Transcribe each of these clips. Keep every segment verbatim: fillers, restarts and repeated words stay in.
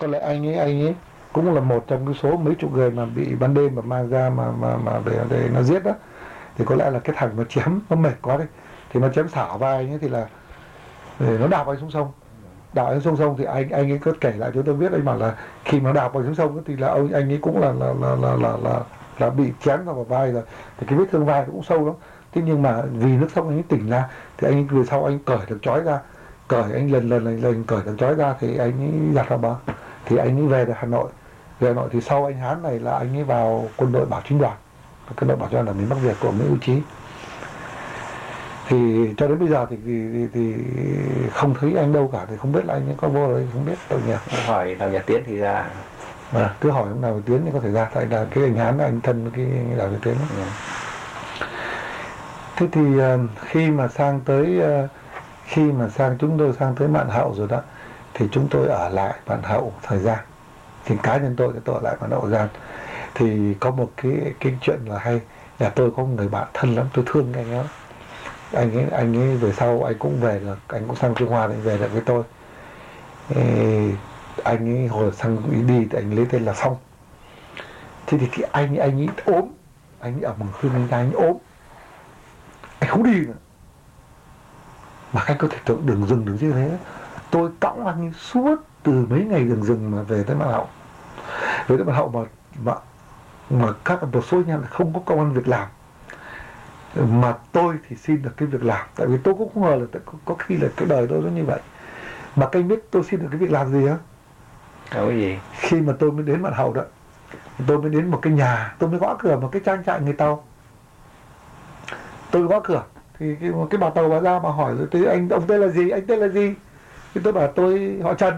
Có lẽ anh ấy anh ấy cũng là một trong cái số mấy chục người mà bị ban đêm mà mang ra mà mà mà để để nó giết đó. Thì có lẽ là cái thằng nó chém nó mệt quá đấy, thì nó chém xảo vai anh ấy, thì là để nó đạp anh xuống sông. Đạp anh xuống sông thì anh anh ấy cứ kể lại cho tôi biết, anh bảo là khi mà đạp anh xuống sông thì là ông anh ấy cũng là là là là là là, là bị chém vào vai rồi, thì cái vết thương vai cũng sâu lắm. Thế nhưng mà vì nước sông anh ấy tỉnh ra, thì anh về sau anh cởi được trói ra, cởi anh lần lần lần lần cởi được trói ra thì anh ấy giặt vào bờ, thì anh ấy về được Hà Nội. Về Hà Nội thì sau anh Hán này là anh ấy vào quân đội Bảo Trinh Đoàn, quân đội Bảo Trinh Đoàn ở miền Bắc Việt của Nguyễn Hữu Trí. Thì cho đến bây giờ thì, thì, thì, thì không thấy anh đâu cả, thì không biết là anh ấy có vô rồi không biết đâu nhỉ. Hỏi Đào Nhật Tiến thì ra. À, cứ hỏi ông nào Tiến thì có thể ra, tại là cái anh Hán là anh thân với cái Đào Nhật Tiến. Ừ. Thế thì khi mà sang tới khi mà sang chúng tôi sang tới Mạn Hậu rồi đó, thì chúng tôi ở lại Mạn Hậu thời gian. Thì cá nhân tôi thì tôi ở lại Mạn Hậu thời gian. Thì có một cái cái chuyện là hay, nhà tôi có một người bạn thân lắm, tôi thương anh ấy. Anh ấy anh ấy về sau anh cũng về được, anh cũng sang Trung Hoa để về được với tôi. Ê, anh ấy hồi sang ý đi thì anh lấy tên là Phong. Thế thì cái anh anh ấy ốm, anh ấy ở Mường Khương, anh anh ấy ốm, anh không đi nữa. Mà anh có thể tưởng đường rừng đường như thế, tôi cõng anh ấy suốt từ mấy ngày đường rừng mà về tới Mạn Hậu. Về tới Mạn Hậu mà mà mà các một số anh em không có công ăn việc làm, mà tôi thì xin được cái việc làm. Tại vì tôi cũng không ngờ là có, có khi là cái đời tôi nó như vậy. Mà các anh biết tôi xin được cái việc làm gì á? Cái gì? Khi mà tôi mới đến Mạn Hậu đó, tôi mới đến một cái nhà, tôi mới gõ cửa một cái trang trại người Tàu. Tôi gõ cửa thì cái, cái bà Tàu bà ra mà hỏi rồi, thì anh ông tên là gì, anh tên là gì? Thì tôi bảo tôi họ Trần.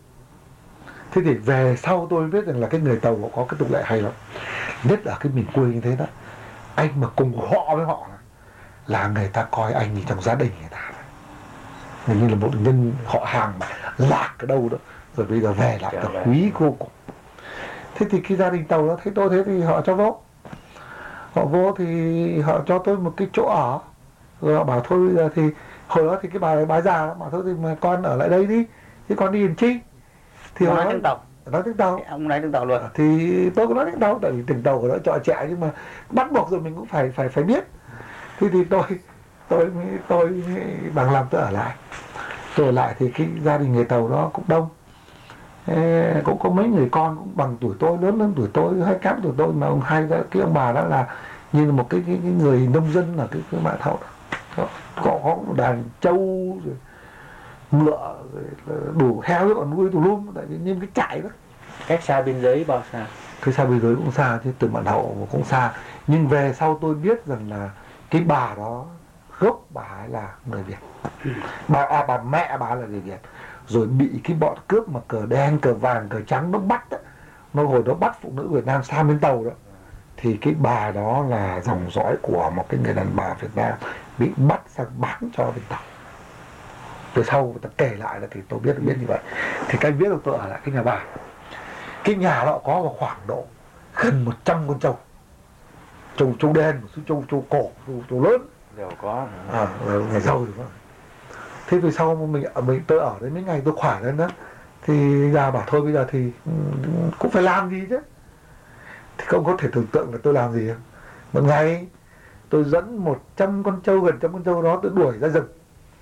Thế thì về sau tôi biết rằng là cái người Tàu có cái tục lệ hay lắm, nhất ở cái miền quê như thế đó. Anh mà cùng họ với họ là người ta coi anh như trong gia đình người ta, người như là một nhân họ hàng mà lạc ở đâu đó, rồi bây giờ về lại là quý cô cùng. Thế thì cái gia đình Tàu đó thấy tôi thế thì họ cho vô, họ vô thì họ cho tôi một cái chỗ ở, rồi họ bảo thôi bây giờ thì hồi đó thì cái bà bà già bảo thôi thì mà con ở lại đây đi, chứ con đi làm chi. Thì nói tiếng Tàu, nói tiếng Tàu, ông nói tiếng Tàu luôn. Thì tôi cũng nói tiếng Tàu, tại vì tiếng Tàu của nó trọ trẻ, nhưng mà bắt buộc rồi mình cũng phải phải phải biết. Thế thì tôi tôi mới tôi mới bằng lòng tôi ở lại. Tôi ở lại thì cái gia đình người Tàu đó cũng đông. Ê, cũng có mấy người con cũng bằng tuổi tôi, lớn hơn tuổi tôi, hay kém tuổi tôi, mà ông hai cái ông bà đó là như là một cái, cái, cái người nông dân ở cái, cái Mạn Hậu đó. Có, có một đàn trâu rồi ngựa rồi đủ heo với còn nuôi tùm lum, tại vì như cái trại đó. Cách xa biên giới bao xa? Cái xa biên giới cũng xa chứ, từ Mạn Hậu cũng xa. Nhưng về sau tôi biết rằng là cái bà đó gốc bà ấy là người Việt. Bà à, bà mẹ bà là người Việt, rồi bị cái bọn cướp mà cờ đen cờ vàng cờ trắng nó bắt đó, nó hồi đó bắt phụ nữ Việt Nam sang bên Tàu đó, thì cái bà đó là dòng dõi của một cái người đàn bà Việt Nam bị bắt sang bán cho bên Tàu. Từ sau người ta kể lại là thì tôi biết biết như vậy. Thì cái biết được tôi ở lại cái nhà bà. Cái nhà đó có vào khoảng độ gần một trăm con trâu, trâu trâu đen, một số trâu trâu cổ, trâu, trâu lớn đều có. À, ngày sau rồi đó. Thế vì sau mình mình tôi ở đấy mấy ngày tôi khỏe lên đó, thì già bảo thôi bây giờ thì cũng phải làm gì chứ. Thì không có thể tưởng tượng là tôi làm gì. Một ngày tôi dẫn một trăm con trâu, gần trăm con trâu đó tôi đuổi ra rừng.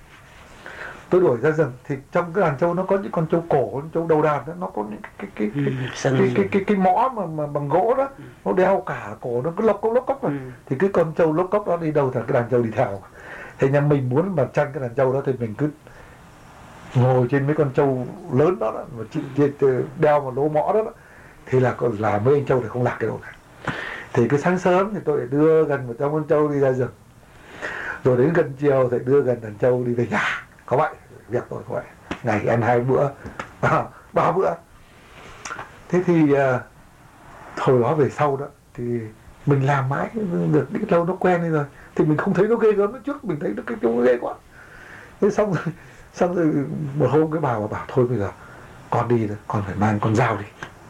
Tôi đuổi ra rừng thì trong cái đàn trâu nó có những con trâu cổ, con trâu đầu đàn đó, nó có những cái cái cái cái, cái, cái, cái, cái, cái mõ mà, mà bằng gỗ đó, nó đeo cả cổ, nó cứ lốc cốc lốc cốc rồi. Thì cái con trâu lốc cốc đó đi đâu thì cái đàn trâu đi theo. Thế nhà mình muốn mà chăn cái đàn trâu đó thì mình cứ ngồi trên mấy con trâu lớn đó, đó mà đeo một lỗ mõ đó, đó thì là còn là mấy anh trâu thì không lạc cái đâu cả. Thì cái sáng sớm thì tôi lại đưa gần một trăm con trâu đi ra rừng, rồi đến gần chiều thì đưa gần đàn trâu đi về nhà. Có vậy, việc tôi có vậy, ngày ăn hai bữa, à, ba bữa. Thế thì uh, hồi đó về sau đó thì mình làm mãi được ít lâu nó quen đi rồi, thì mình không thấy nó ghê gớm. Nó trước mình thấy nó cái nó ghê quá. Thế xong rồi, xong rồi một hôm cái bà bà bảo thôi bây giờ con đi rồi, con phải mang con dao đi,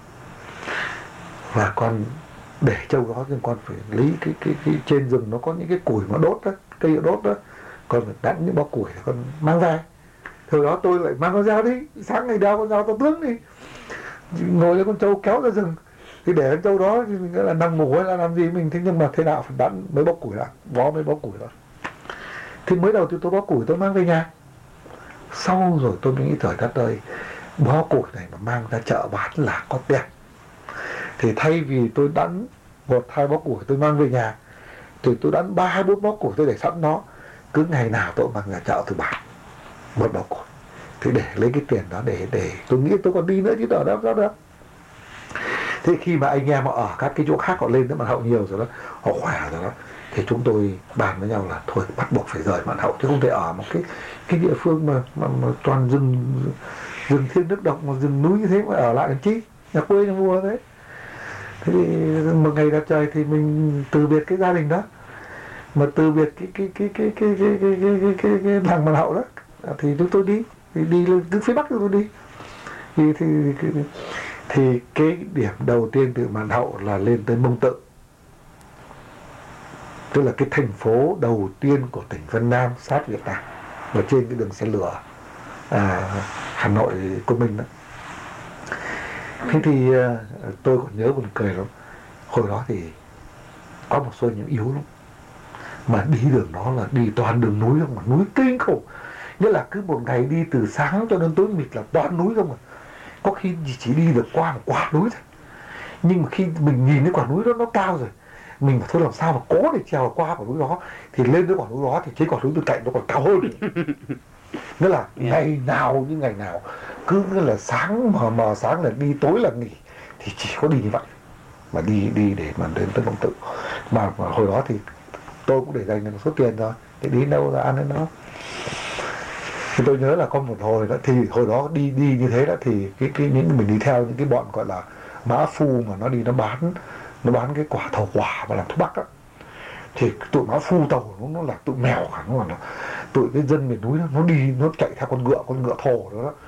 và con để trâu đó thì con phải lấy cái, cái, cái trên rừng nó có những cái củi mà đốt đó, cây đốt đó, con phải đánh những bó củi con mang về. Thời đó tôi lại mang con dao đi, sáng ngày đeo con dao to tướng đi. ngồi lên con trâu kéo ra rừng, thì để con trâu đó thì mình là nằm ngủ hay là làm gì mình, thế nhưng mà thế nào phải đắn mới bóc củi đã, bó mới bóc củi đó. Thì mới đầu thì tôi bó củi tôi mang về nhà, sau rồi tôi mới nghĩ trời đất ơi, bó củi này mà mang ra chợ bán là có tiền, thì thay vì tôi đắn một hai bó củi tôi mang về nhà, thì tôi đắn ba hai bốn bó củi tôi để sẵn nó, cứ ngày nào tôi mang ra chợ tôi bán một bó củi, thì để lấy cái tiền đó để để tôi nghĩ tôi còn đi nữa chứ ở đó đó đó. Thế khi mà anh em họ ở các cái chỗ khác họ lên tới Mạn Hậu nhiều rồi đó, họ khỏe rồi đó, thì chúng tôi bàn với nhau là thôi bắt buộc phải rời Mạn Hậu, chứ không thể ở một cái cái địa phương mà, mà, mà toàn rừng rừng thiên nước độc, mà rừng núi như thế mà ở lại làm chi, nhà quê nhà vua thế. Thế thì một ngày đẹp trời thì mình từ biệt cái gia đình đó, mà từ biệt cái cái cái cái cái cái cái cái cái cái, cái làng Mạn Hậu đó, thì chúng tôi đi thì đi lên cứ phía bắc chúng tôi đi thì thì, thì thì cái điểm đầu tiên từ Mạn Hậu là lên tới Mông Tự, tức là cái thành phố đầu tiên của tỉnh Vân Nam sát Việt Nam, và trên cái đường xe lửa à, Hà Nội Côn Minh đó. Thế thì à, tôi còn nhớ buồn cười lắm, hồi đó thì có một số những yếu lắm, mà đi đường đó là đi toàn đường núi không, mà núi kinh khủng, nghĩa là cứ một ngày đi từ sáng cho đến tối mịt là toàn núi không à, có khi chỉ đi được qua một quả núi thôi, nhưng mà khi mình nhìn cái quả núi đó nó cao rồi, mình phải thôi làm sao mà có để trèo qua quả núi đó, thì lên cái quả núi đó thì trên quả núi bên cạnh nó còn cao hơn. Nghĩa là yeah. ngày nào như ngày nào, cứ nghĩa là sáng mờ mờ sáng là đi, tối là nghỉ, thì chỉ có đi như vậy mà đi đi để mà đến tới Mông Tự. Mà, mà hồi đó thì tôi cũng để dành một số tiền rồi, để đi đâu ra ăn đến đó. Thì tôi nhớ là có một hồi đó, thì hồi đó đi đi như thế đó, thì cái cái những mình đi theo những cái bọn gọi là mã phu mà nó đi nó bán nó bán cái quả thảo quả và làm thuốc bắc á, thì tụi mã phu tàu nó, nó là tụi mèo cả, nó là tụi cái dân miền núi đó, nó đi nó chạy theo con ngựa con ngựa thồ đó, đó.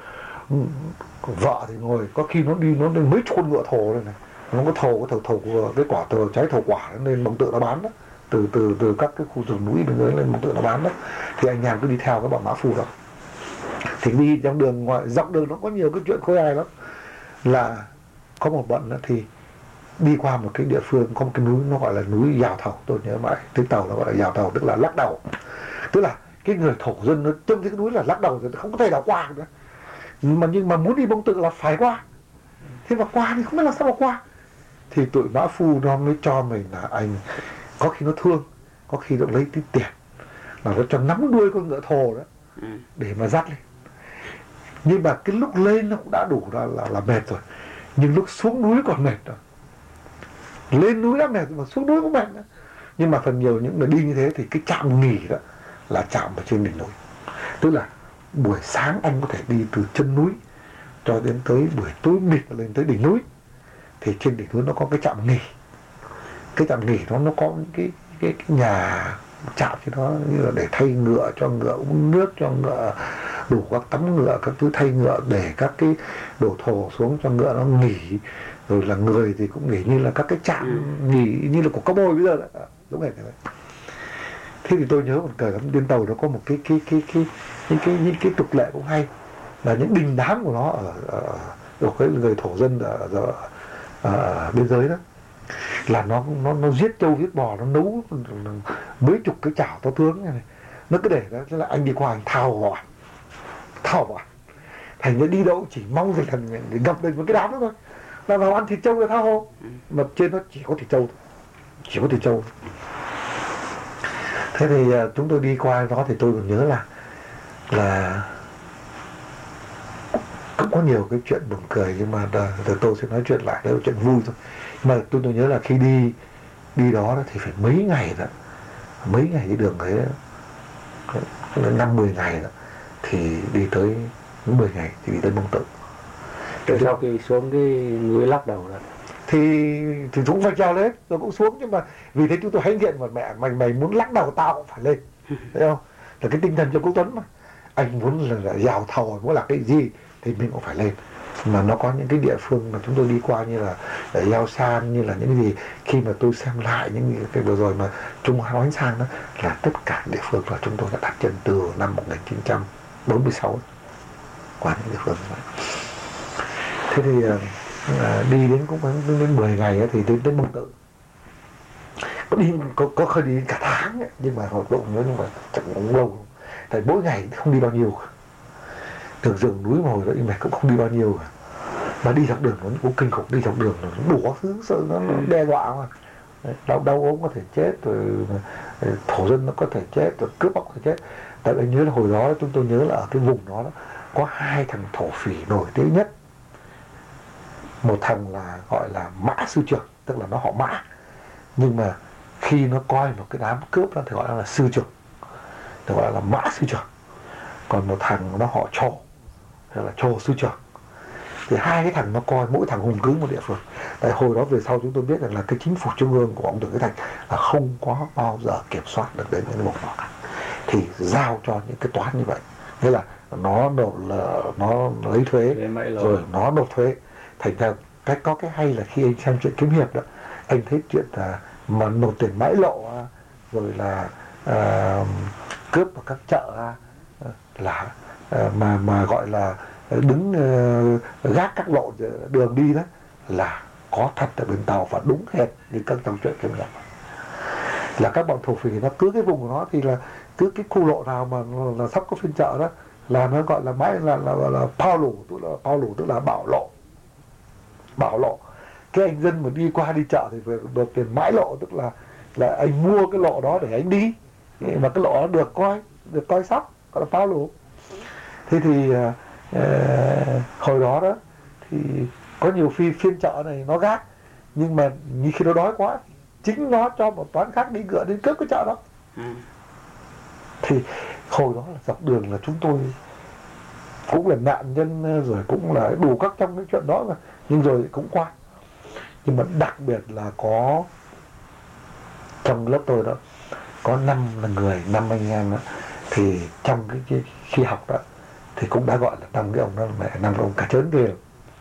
Vợ thì ngồi có khi nó đi nó lên mấy chục con ngựa thồ đây này, nó có thồ có thầu thầu cái quả thầu trái thầu quả nên Mông Tự nó bán đó, từ từ từ các cái khu rừng núi bên dưới lên Mông Tự nó bán đó. Thì anh em cứ đi theo cái bọn mã phu đó, thì đi trong đường ngoài dọc đường nó có nhiều cái chuyện khôi hài lắm. Là có một bọn đó thì đi qua một cái địa phương có một cái núi nó gọi là núi Giào Thầu, tôi nhớ mãi tiếng Tàu nó gọi là Giào Thầu, tức là lắc đầu, tức là cái người thổ dân nó trông thấy cái núi là lắc đầu rồi không có thể nào qua nữa, mà nhưng mà muốn đi Mông Tự là phải qua, thế mà qua thì không biết là sao mà qua, thì tụi mã phu nó mới cho mình là anh có khi nó thương, có khi nó lấy tí tiền là nó cho nắm đuôi con ngựa thồ đó để mà dắt lên. Nhưng mà cái lúc lên nó cũng đã đủ là, là, là mệt rồi, nhưng lúc xuống núi còn mệt rồi. Lên núi đã mệt mà xuống núi cũng mệt nữa. Nhưng mà phần nhiều những người đi như thế thì cái trạm nghỉ đó là trạm ở trên đỉnh núi, tức là buổi sáng anh có thể đi từ chân núi cho đến tới buổi tối mịt lên tới đỉnh núi, thì trên đỉnh núi nó có cái trạm nghỉ. Cái trạm nghỉ nó nó có những cái cái, cái nhà trạm cho nó như là để thay ngựa, cho ngựa uống nước, cho ngựa đủ các tắm ngựa, các thứ thay ngựa, để các cái đổ thổ xuống cho ngựa nó nghỉ, rồi là người thì cũng nghỉ như là các cái trạm ừ. nghỉ như là của cao bồi bây giờ đó, giống vậy đấy. Thế thì tôi nhớ một cờ lắm, trên tàu nó có một cái cái cái cái những cái những cái tục lệ cũng hay, là những đình đám của nó ở ở, ở cái người thổ dân ở, ở, ở, ở biên giới đó, là nó nó nó giết trâu giết bò, nó nấu mấy chục cái chảo to tướng này, nó cứ để đó, thế là anh đi qua anh thao vào thao vào, thành ra đi đâu chỉ mong gì thành để gặp được một cái đám đó thôi, là vào ăn thịt trâu là thao hồ, mà trên nó chỉ có thịt trâu, chỉ có thịt trâu. Thế thì uh, chúng tôi đi qua đó thì tôi còn nhớ là là cũng có nhiều cái chuyện buồn cười, nhưng mà uh, tôi sẽ nói chuyện lại, đây là chuyện vui thôi. Mà tôi tôi nhớ là khi đi đi đó thì phải mấy ngày đó, mấy ngày đi đường ấy, năm mười ngày đó, thì đi tới mười ngày thì đi tới Mông Tự. Từ sau khi xuống cái núi lắc đầu rồi thì thì cũng phải trèo lên rồi cũng xuống, nhưng mà vì thế chúng tôi hãnh diện một mẹ, mày mày muốn lắc đầu tao cũng phải lên, thấy không? Là cái tinh thần cho Quốc Tuấn mà, anh muốn là, là Giào Thầu, muốn là cái gì thì mình cũng phải lên. Mà nó có những cái địa phương mà chúng tôi đi qua như là ở Yao San, như là những cái gì, khi mà tôi xem lại những cái vừa rồi mà Trung Hoa nói sang đó, là tất cả địa phương là chúng tôi đã đặt chân từ năm một nghìn chín trăm bốn mươi sáu qua những địa phương như vậy. Thế thì à, đi đến cũng đến, đến mười ngày ấy, thì đến đến Mông Tự có đi có có khơi đi cả tháng ấy, nhưng mà hoạt động nữa nhưng mà chẳng cũng lâu, tại mỗi ngày không đi bao nhiêu, đường rừng núi mà hồi đó mày cũng không đi bao nhiêu cả. Mà đi dọc đường nó cũng kinh khủng, đi dọc đường nó đủ các thứ sợ nó, nó đe dọa mà đau đau ốm có thể chết, rồi thổ dân nó có thể chết, rồi cướp bóc có thể chết. Tại vì nhớ là hồi đó chúng tôi nhớ là ở cái vùng đó, đó có hai thằng thổ phỉ nổi tiếng nhất. Một thằng là gọi là Mã Sư Trưởng, tức là nó họ Mã, nhưng mà khi nó coi một cái đám cướp đó thì gọi là Sư Trưởng, thì gọi là Mã Sư Trưởng. Còn một thằng nó họ Trồ, hay là Trồ Sư Trưởng. Thì hai cái thằng nó coi mỗi thằng hùng cứ một địa phương. Tại hồi đó về sau chúng tôi biết rằng là cái chính phủ trung ương của ông Đường Cái Thạch là không có bao giờ kiểm soát được đến cái vùng đó cả, thì giao cho những cái toán như vậy, nghĩa là nó nộp là nó lấy thuế rồi nó nộp thuế. Thành ra cái có cái hay là khi anh xem chuyện kiếm hiệp đó, anh thấy chuyện là mà nộp tiền mãi lộ rồi là uh, cướp ở các chợ là uh, mà mà gọi là đứng uh, gác các lộ đường đi đó là có thật ở bên Tàu, và đúng hệt như các trong chuyện kiếm hiệp là các bọn thổ phỉ nó cứ cái vùng của nó thì là cứ cái khu lộ nào mà là sắp có phiên chợ đó là nó gọi là mãi là là, là, là Pao Lủ, tức là Pao Lủ tức là bảo lộ, bảo lộ. Cái anh dân mà đi qua đi chợ thì phải được tiền mãi lộ, tức là là anh mua cái lộ đó để anh đi, mà cái lộ đó được coi được coi sóc, gọi là Pao Lủ. Thế thì uh, hồi đó đó thì có nhiều phi phiên chợ này nó gác, nhưng mà như khi nó đói quá chính nó cho một toán khác đi ngựa đến cướp cái chợ đó. Ừ. Thì hồi đó là dọc đường là chúng tôi cũng là nạn nhân, rồi cũng là đủ các trong cái chuyện đó mà, nhưng rồi cũng qua. Nhưng mà đặc biệt là có trong lớp tôi đó có năm là người, năm anh em đó, thì trong cái, cái khi học đó thì cũng đã gọi là năm cái ông đó là mẹ năm ông cả trớn kia.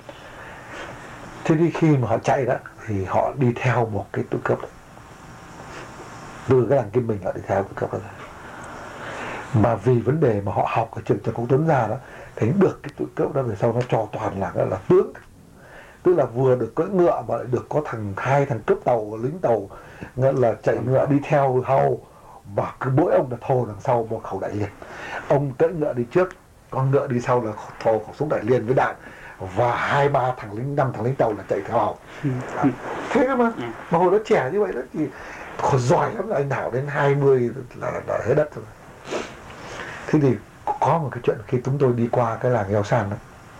Thế thì khi mà họ chạy đó thì họ đi theo một cái tụi cướp đó. Từ cái làng Kim Bình họ đi theo cái cướp đó. Mà vì vấn đề mà họ học ở trường Trần Quốc Tuấn ra đó, thấy được cái tụi cướp đó về sau nó cho toàn là là tướng, tức là vừa được cưỡi ngựa mà lại được có thằng hai thằng cướp tàu và lính tàu nghĩa là chạy ngựa đi theo hầu, và cứ mỗi ông là thồ đằng sau một khẩu đại liên. Ông cưỡi ngựa đi trước, con ngựa đi sau là thồ khẩu súng đại liên với đạn, và hai ba thằng lính, năm thằng lính tàu là chạy theo hầu. À, thế cơ mà mà hồi đó trẻ như vậy đó thì còn giỏi lắm, là anh Thảo đến hai mươi là, là, là hết đất rồi. Thế thì có một cái chuyện khi chúng tôi đi qua cái làng Eo San đó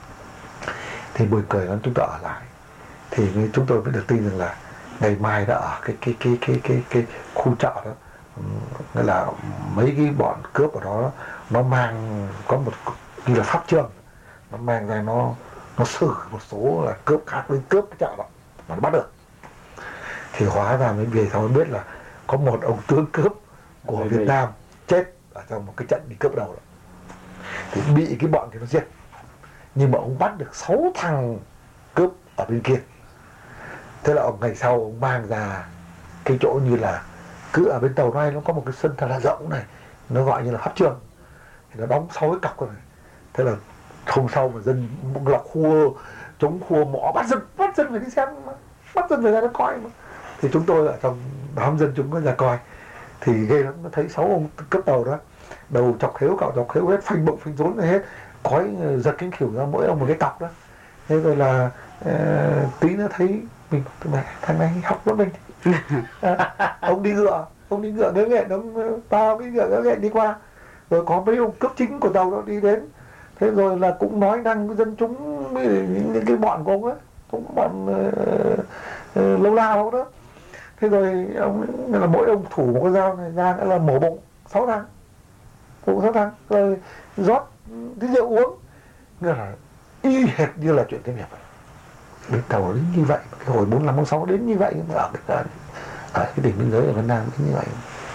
thì buồn cười lắm, chúng tôi ở lại thì chúng tôi mới được tin rằng là ngày mai đã ở cái cái cái cái cái cái khu chợ đó, nghĩa là mấy cái bọn cướp ở đó nó mang có một như là pháp trường, nó mang ra nó nó xử một số là cướp khác với cướp cái chợ đó mà nó bắt được. Thì hóa ra mới về sau mới biết là có một ông tướng cướp của Việt mình. Nam chết ở trong một cái trận đi cướp đầu đó, thì bị cái bọn kia nó giết, nhưng mà ông bắt được sáu thằng cướp ở bên kia. Thế là ông ngày sau ông mang ra cái chỗ như là cứ ở bên tàu này nó có một cái sân thật là rộng này, nó gọi như là pháp trường, thì nó đóng sáu cái cọc này. Thế là hôm sau mà dân là khua chống khua mõ bắt dân bắt dân phải đi xem mà, bắt dân phải ra nó coi mà. Thì chúng tôi ở trong đám dân chúng có ra coi thì ghê lắm, nó thấy sáu ông cướp tàu đó đầu chọc khếu cạo chọc khếu hết, phanh bụng phanh rốn hết, cói giật cánh khỉu ra mỗi ông một cái cọc đó. Thế rồi là uh, tí nữa thấy mình mẹ thằng này học lớp mình à, ông đi ngựa ông đi ngựa ngớ nghẹn, ông tao cái ngựa ngớ nghẹn đi qua, rồi có mấy ông cấp chính của tàu đó đi đến, thế rồi là cũng nói năng với dân chúng, những, những cái bọn của ông ấy, cũng bọn uh, uh, lâu lao đó. Thế rồi ông là mỗi ông thủ một cái dao này ra là mổ bụng sáu thằng, bụng sáu thằng, rồi rót cái rượu uống, nghĩa là y hệt như là chuyện cái nghiệp. Bên tàu đến như vậy, cái hồi bốn năm bốn sáu đến như vậy, ở cái, ở cái tỉnh biên giới ở Vân Nam đến như vậy.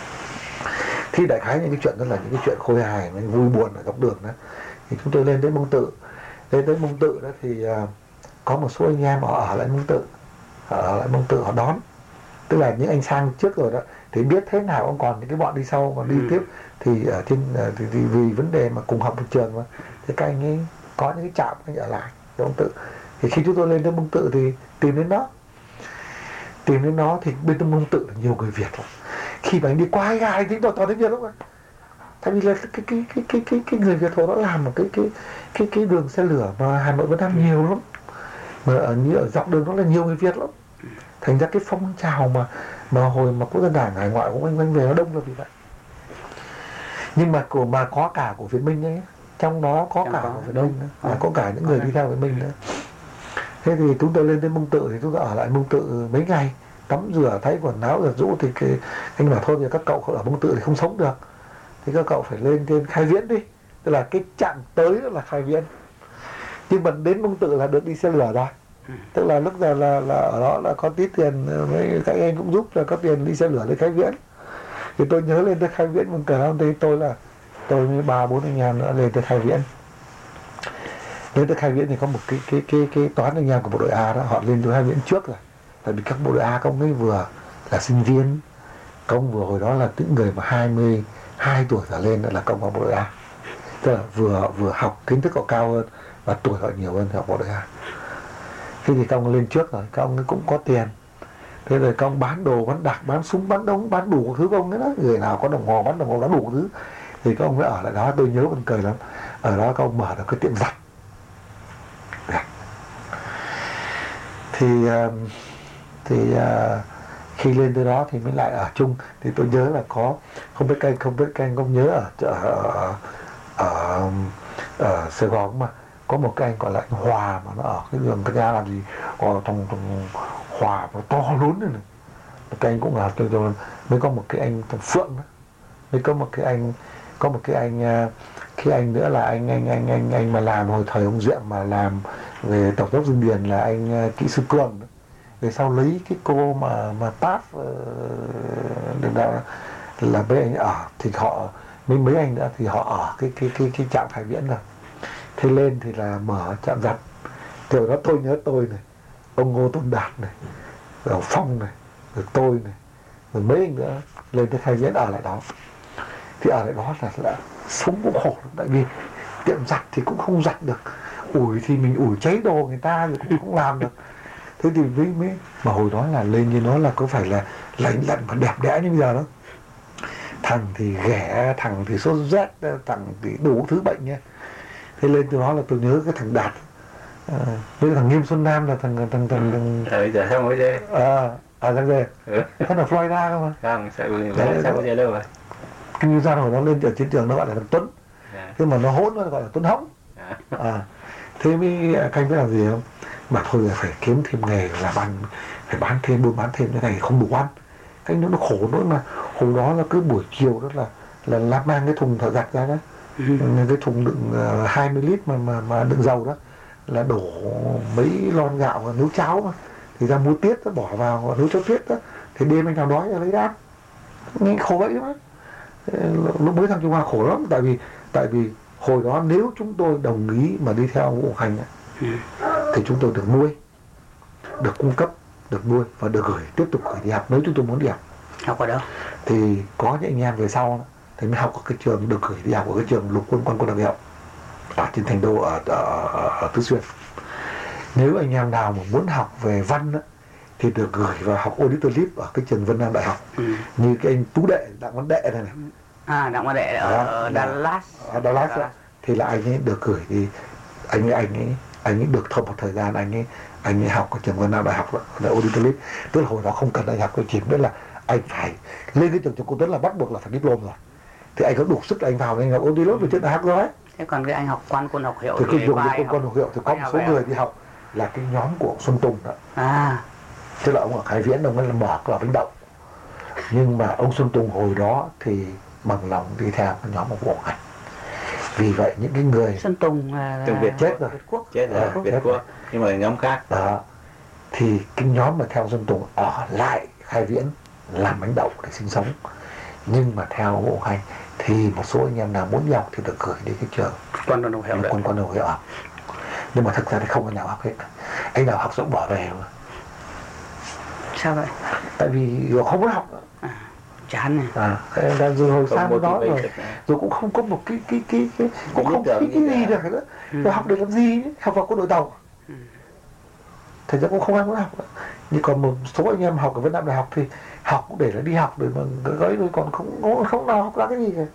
Thì đại khái những cái chuyện đó là những cái chuyện khôi hài, vui buồn ở dọc đường đó. Thì chúng tôi lên đến Mông Tự, lên tới Mông Tự đó thì uh, có một số anh em họ ở lại Mông Tự, ở lại Mông Tự họ đón, tức là những anh sang trước rồi đó thì biết thế nào ông còn những cái bọn đi sau còn đi ừ. tiếp thì ở trên thì, thì vì vấn đề mà cùng học một trường mà thì các anh ấy có những cái trạm anh ở lại Mông Tự. Thì khi chúng tôi lên tới Mông Tự thì tìm đến nó tìm đến nó thì bên trong Mông Tự là nhiều người Việt lắm. Khi mà anh đi qua hai gai tính toàn toàn tiếng Việt lắm mà. Tại vì là cái cái cái cái cái, cái người Việt họ đã làm một cái cái cái cái đường xe lửa mà Hà Nội vẫn đang nhiều lắm, mà ở như ở dọc đường đó là nhiều người Việt lắm. Thành ra cái phong trào mà mà hồi mà quốc dân đảng hải ngoại cũng anh anh về nó đông là vì vậy. Nhưng mà của mà có cả của Việt Minh ấy, trong đó có Chẳng cả có, của Việt đúng. Minh nữa, và Có. có cả những người Có đi đấy. theo Việt Minh nữa. Thế thì chúng tôi lên tới Mông Tự thì chúng tôi ở lại Mông Tự mấy ngày, tắm rửa thay quần áo giặt giũ. Thì cái anh bảo thôi thì các cậu ở Mông Tự thì không sống được, thì các cậu phải lên trên Khai Viễn đi, tức là cái chặng tới đó là Khai Viễn. Nhưng mà đến Mông Tự là được đi xe lửa rồi, tức là lúc giờ là, là ở đó là có tí tiền, với các anh cũng giúp là có tiền đi xe lửa lên Khai Viễn. Thì tôi nhớ lên tới Khai Viễn, mừng cờ lắm, thì tôi là tôi với ba bốn anh em nữa lên tới Khai Viễn. Lên tới Khai Viễn thì có một cái cái cái cái toán anh em của bộ đội A đó, họ lên tới Khai Viễn trước rồi. Tại vì các bộ đội A công ấy vừa là sinh viên, công vừa hồi đó là những người mà hai mươi hai tuổi trở lên là công vào bộ đội A, tức là vừa vừa học kiến thức họ cao hơn và tuổi họ nhiều hơn thì học bộ đội A. Thế thì công lên trước rồi, công cũng có tiền. Thế rồi công bán đồ, bán đặc, bán súng, bán đống, bán đủ thứ công ấy đó. Người nào có đồng hồ bán đồng hồ, bán đủ thứ. Thì các ông mới ở lại đó, tôi nhớ vẫn cười lắm. Ở đó các ông mở được cái tiệm giặt. Thì thì uh, khi lên tới đó thì mới lại ở chung. Thì tôi nhớ là có, không biết các anh không biết các anh không nhớ ở ở ở, ở Sài Gòn mà có một cái anh gọi là anh Hòa, mà nó ở cái đường cái nhà làm gì ở trong, trong Hòa nó to lớn này, này. Cái anh cũng là tôi rồi. Mới có một cái anh thằng Phượng đó, mới có một cái anh có một cái anh cái anh nữa là anh anh anh anh anh mà làm hồi thời ông Diệm mà làm về tổng đốc Dương Điền là anh kỹ sư Cường đó. Về sau lấy cái cô mà mà Tát được uh, là mấy anh ở thì họ mấy mấy anh nữa thì họ ở cái cái cái cái trạm Khai Viễn rồi. Thế lên thì là mở trạm giặt. Từ đó tôi nhớ tôi này, ông Ngô Tôn Đạt này, rồi Phong này, rồi tôi này, rồi mấy anh nữa lên tới Khai Viễn ở lại đó. Thì ở lại đó là, là sống cũng khổ, tại vì tiệm giặt thì cũng không giặt được, ủi thì mình ủi cháy đồ người ta thì cũng không làm được. Thế thì mới, mới mà hồi đó là lên như nó là có phải là lạnh lạnh và đẹp đẽ như bây giờ đó. Thằng thì ghẻ, thằng thì sốt rét, thằng thì đủ thứ bệnh nha. Thế lên từ đó là tôi nhớ cái thằng Đạt, à, với thằng Nghiêm Xuân Nam là thằng thằng thằng thằng Bây giờ sao mới về? À, à thằng về. Ừ. Nó là Florida không mà. Không, sao sao mới về đâu rồi? Cái Nghiêm Xuân hồi nó lên ở chiến trường nó gọi là thằng Tuấn. À. Thế mà nó hỗn nó gọi là Tuấn Hóng. À. À. Thế mới canh biết làm gì không? Mà thôi là phải kiếm thêm nghề là bán, phải bán thêm, buôn bán thêm cái này không đủ ăn. Cái nó nó khổ nữa mà hồi đó là cứ buổi chiều đó là là, là mang cái thùng thợ giặt ra đó. Ừ. Cái thùng đựng uh, hai mươi lít mà mà mà đựng dầu đó là đổ mấy lon gạo và nấu cháo mà, thì ra mua tiết đó, bỏ vào và nấu cháo tiết đó, thì đêm anh nào đói là lấy ăn. Nghe khổ vậy đó. Lúc mới thằng Trung Hoa khổ lắm, tại vì tại vì hồi đó nếu chúng tôi đồng ý mà đi theo Ngũ Hành ừ. thì chúng tôi được nuôi, được cung cấp, được nuôi và được gửi, tiếp tục gửi đi học nếu chúng tôi muốn đi học. Học ở đâu? Thì có những anh em về sau thì mới học ở cái trường, được gửi đi học ở cái trường Lục Quân Quân Quân Đặc Hiệu ở trên Thành Đô, ở, ở, ở, ở Tứ Xuyên. Nếu anh em nào mà muốn học về văn đó, thì được gửi vào học Auditor Lip ở cái trường Vân Nam Đại học. Ừ. Như cái anh Tú Đệ, Đặng Văn Đệ này này. À, Đặng Văn Đệ ở, đó, ở Dallas. Ở Dallas, Dallas. Thì là anh ấy được gửi đi, anh ấy anh ấy anh ấy được thôi một thời gian anh ấy anh ấy học ở trường Vân Nam Đại học là Auditor Lip. Tức là hồi đó không cần anh học, chỉ biết là anh phải lên cái trường trường Cô Tuấn là bắt buộc là phải diploma rồi. Thì anh có đủ sức là anh vào anh học Auditor Lip về trường đại học rồi. Thế còn cái anh học quan quân học hiệu thì cái dùng cái quân học hiệu thì có một số người đi học là cái nhóm của ông Xuân Tùng đó. À. Tức là ông ở Khai Viễn ông ấy là mở cửa bánh đậu. Nhưng mà ông Xuân Tùng hồi đó thì bằng lòng đi theo cái nhóm của Ngũ Hành. Vì vậy những cái người Xuân Tùng là Tùng Việt chết rồi, Việt Quốc chết rồi, à, Việt Quốc, Quốc. Nhưng mà nhóm khác đó, thì cái nhóm mà theo Xuân Tùng ở lại Khai Viễn làm bánh đậu để sinh sống. Nhưng mà theo Ngũ Hành thì một số anh em nào muốn đi học thì được gửi đi cái trường quân quân học hiệu quân quân học hiệu học. Nhưng mà thực ra thì không có nào học hết, anh nào học cũng bỏ về mà. Sao vậy? Tại vì không muốn học nữa. À, chán này. À, rồi hồi sang đó rồi, rồi cũng không có một cái cái cái, cái cũng không cái, cái gì được nữa. Ừ. Rồi học để làm gì? Học vào quân đội tàu. Ừ. thành ra cũng không ai muốn học nữa. Nhưng còn một số anh em học ở Vân Nam Đại học thì học cũng để là đi học để mà gửi rồi, còn không không, không nào học ra cái gì cả.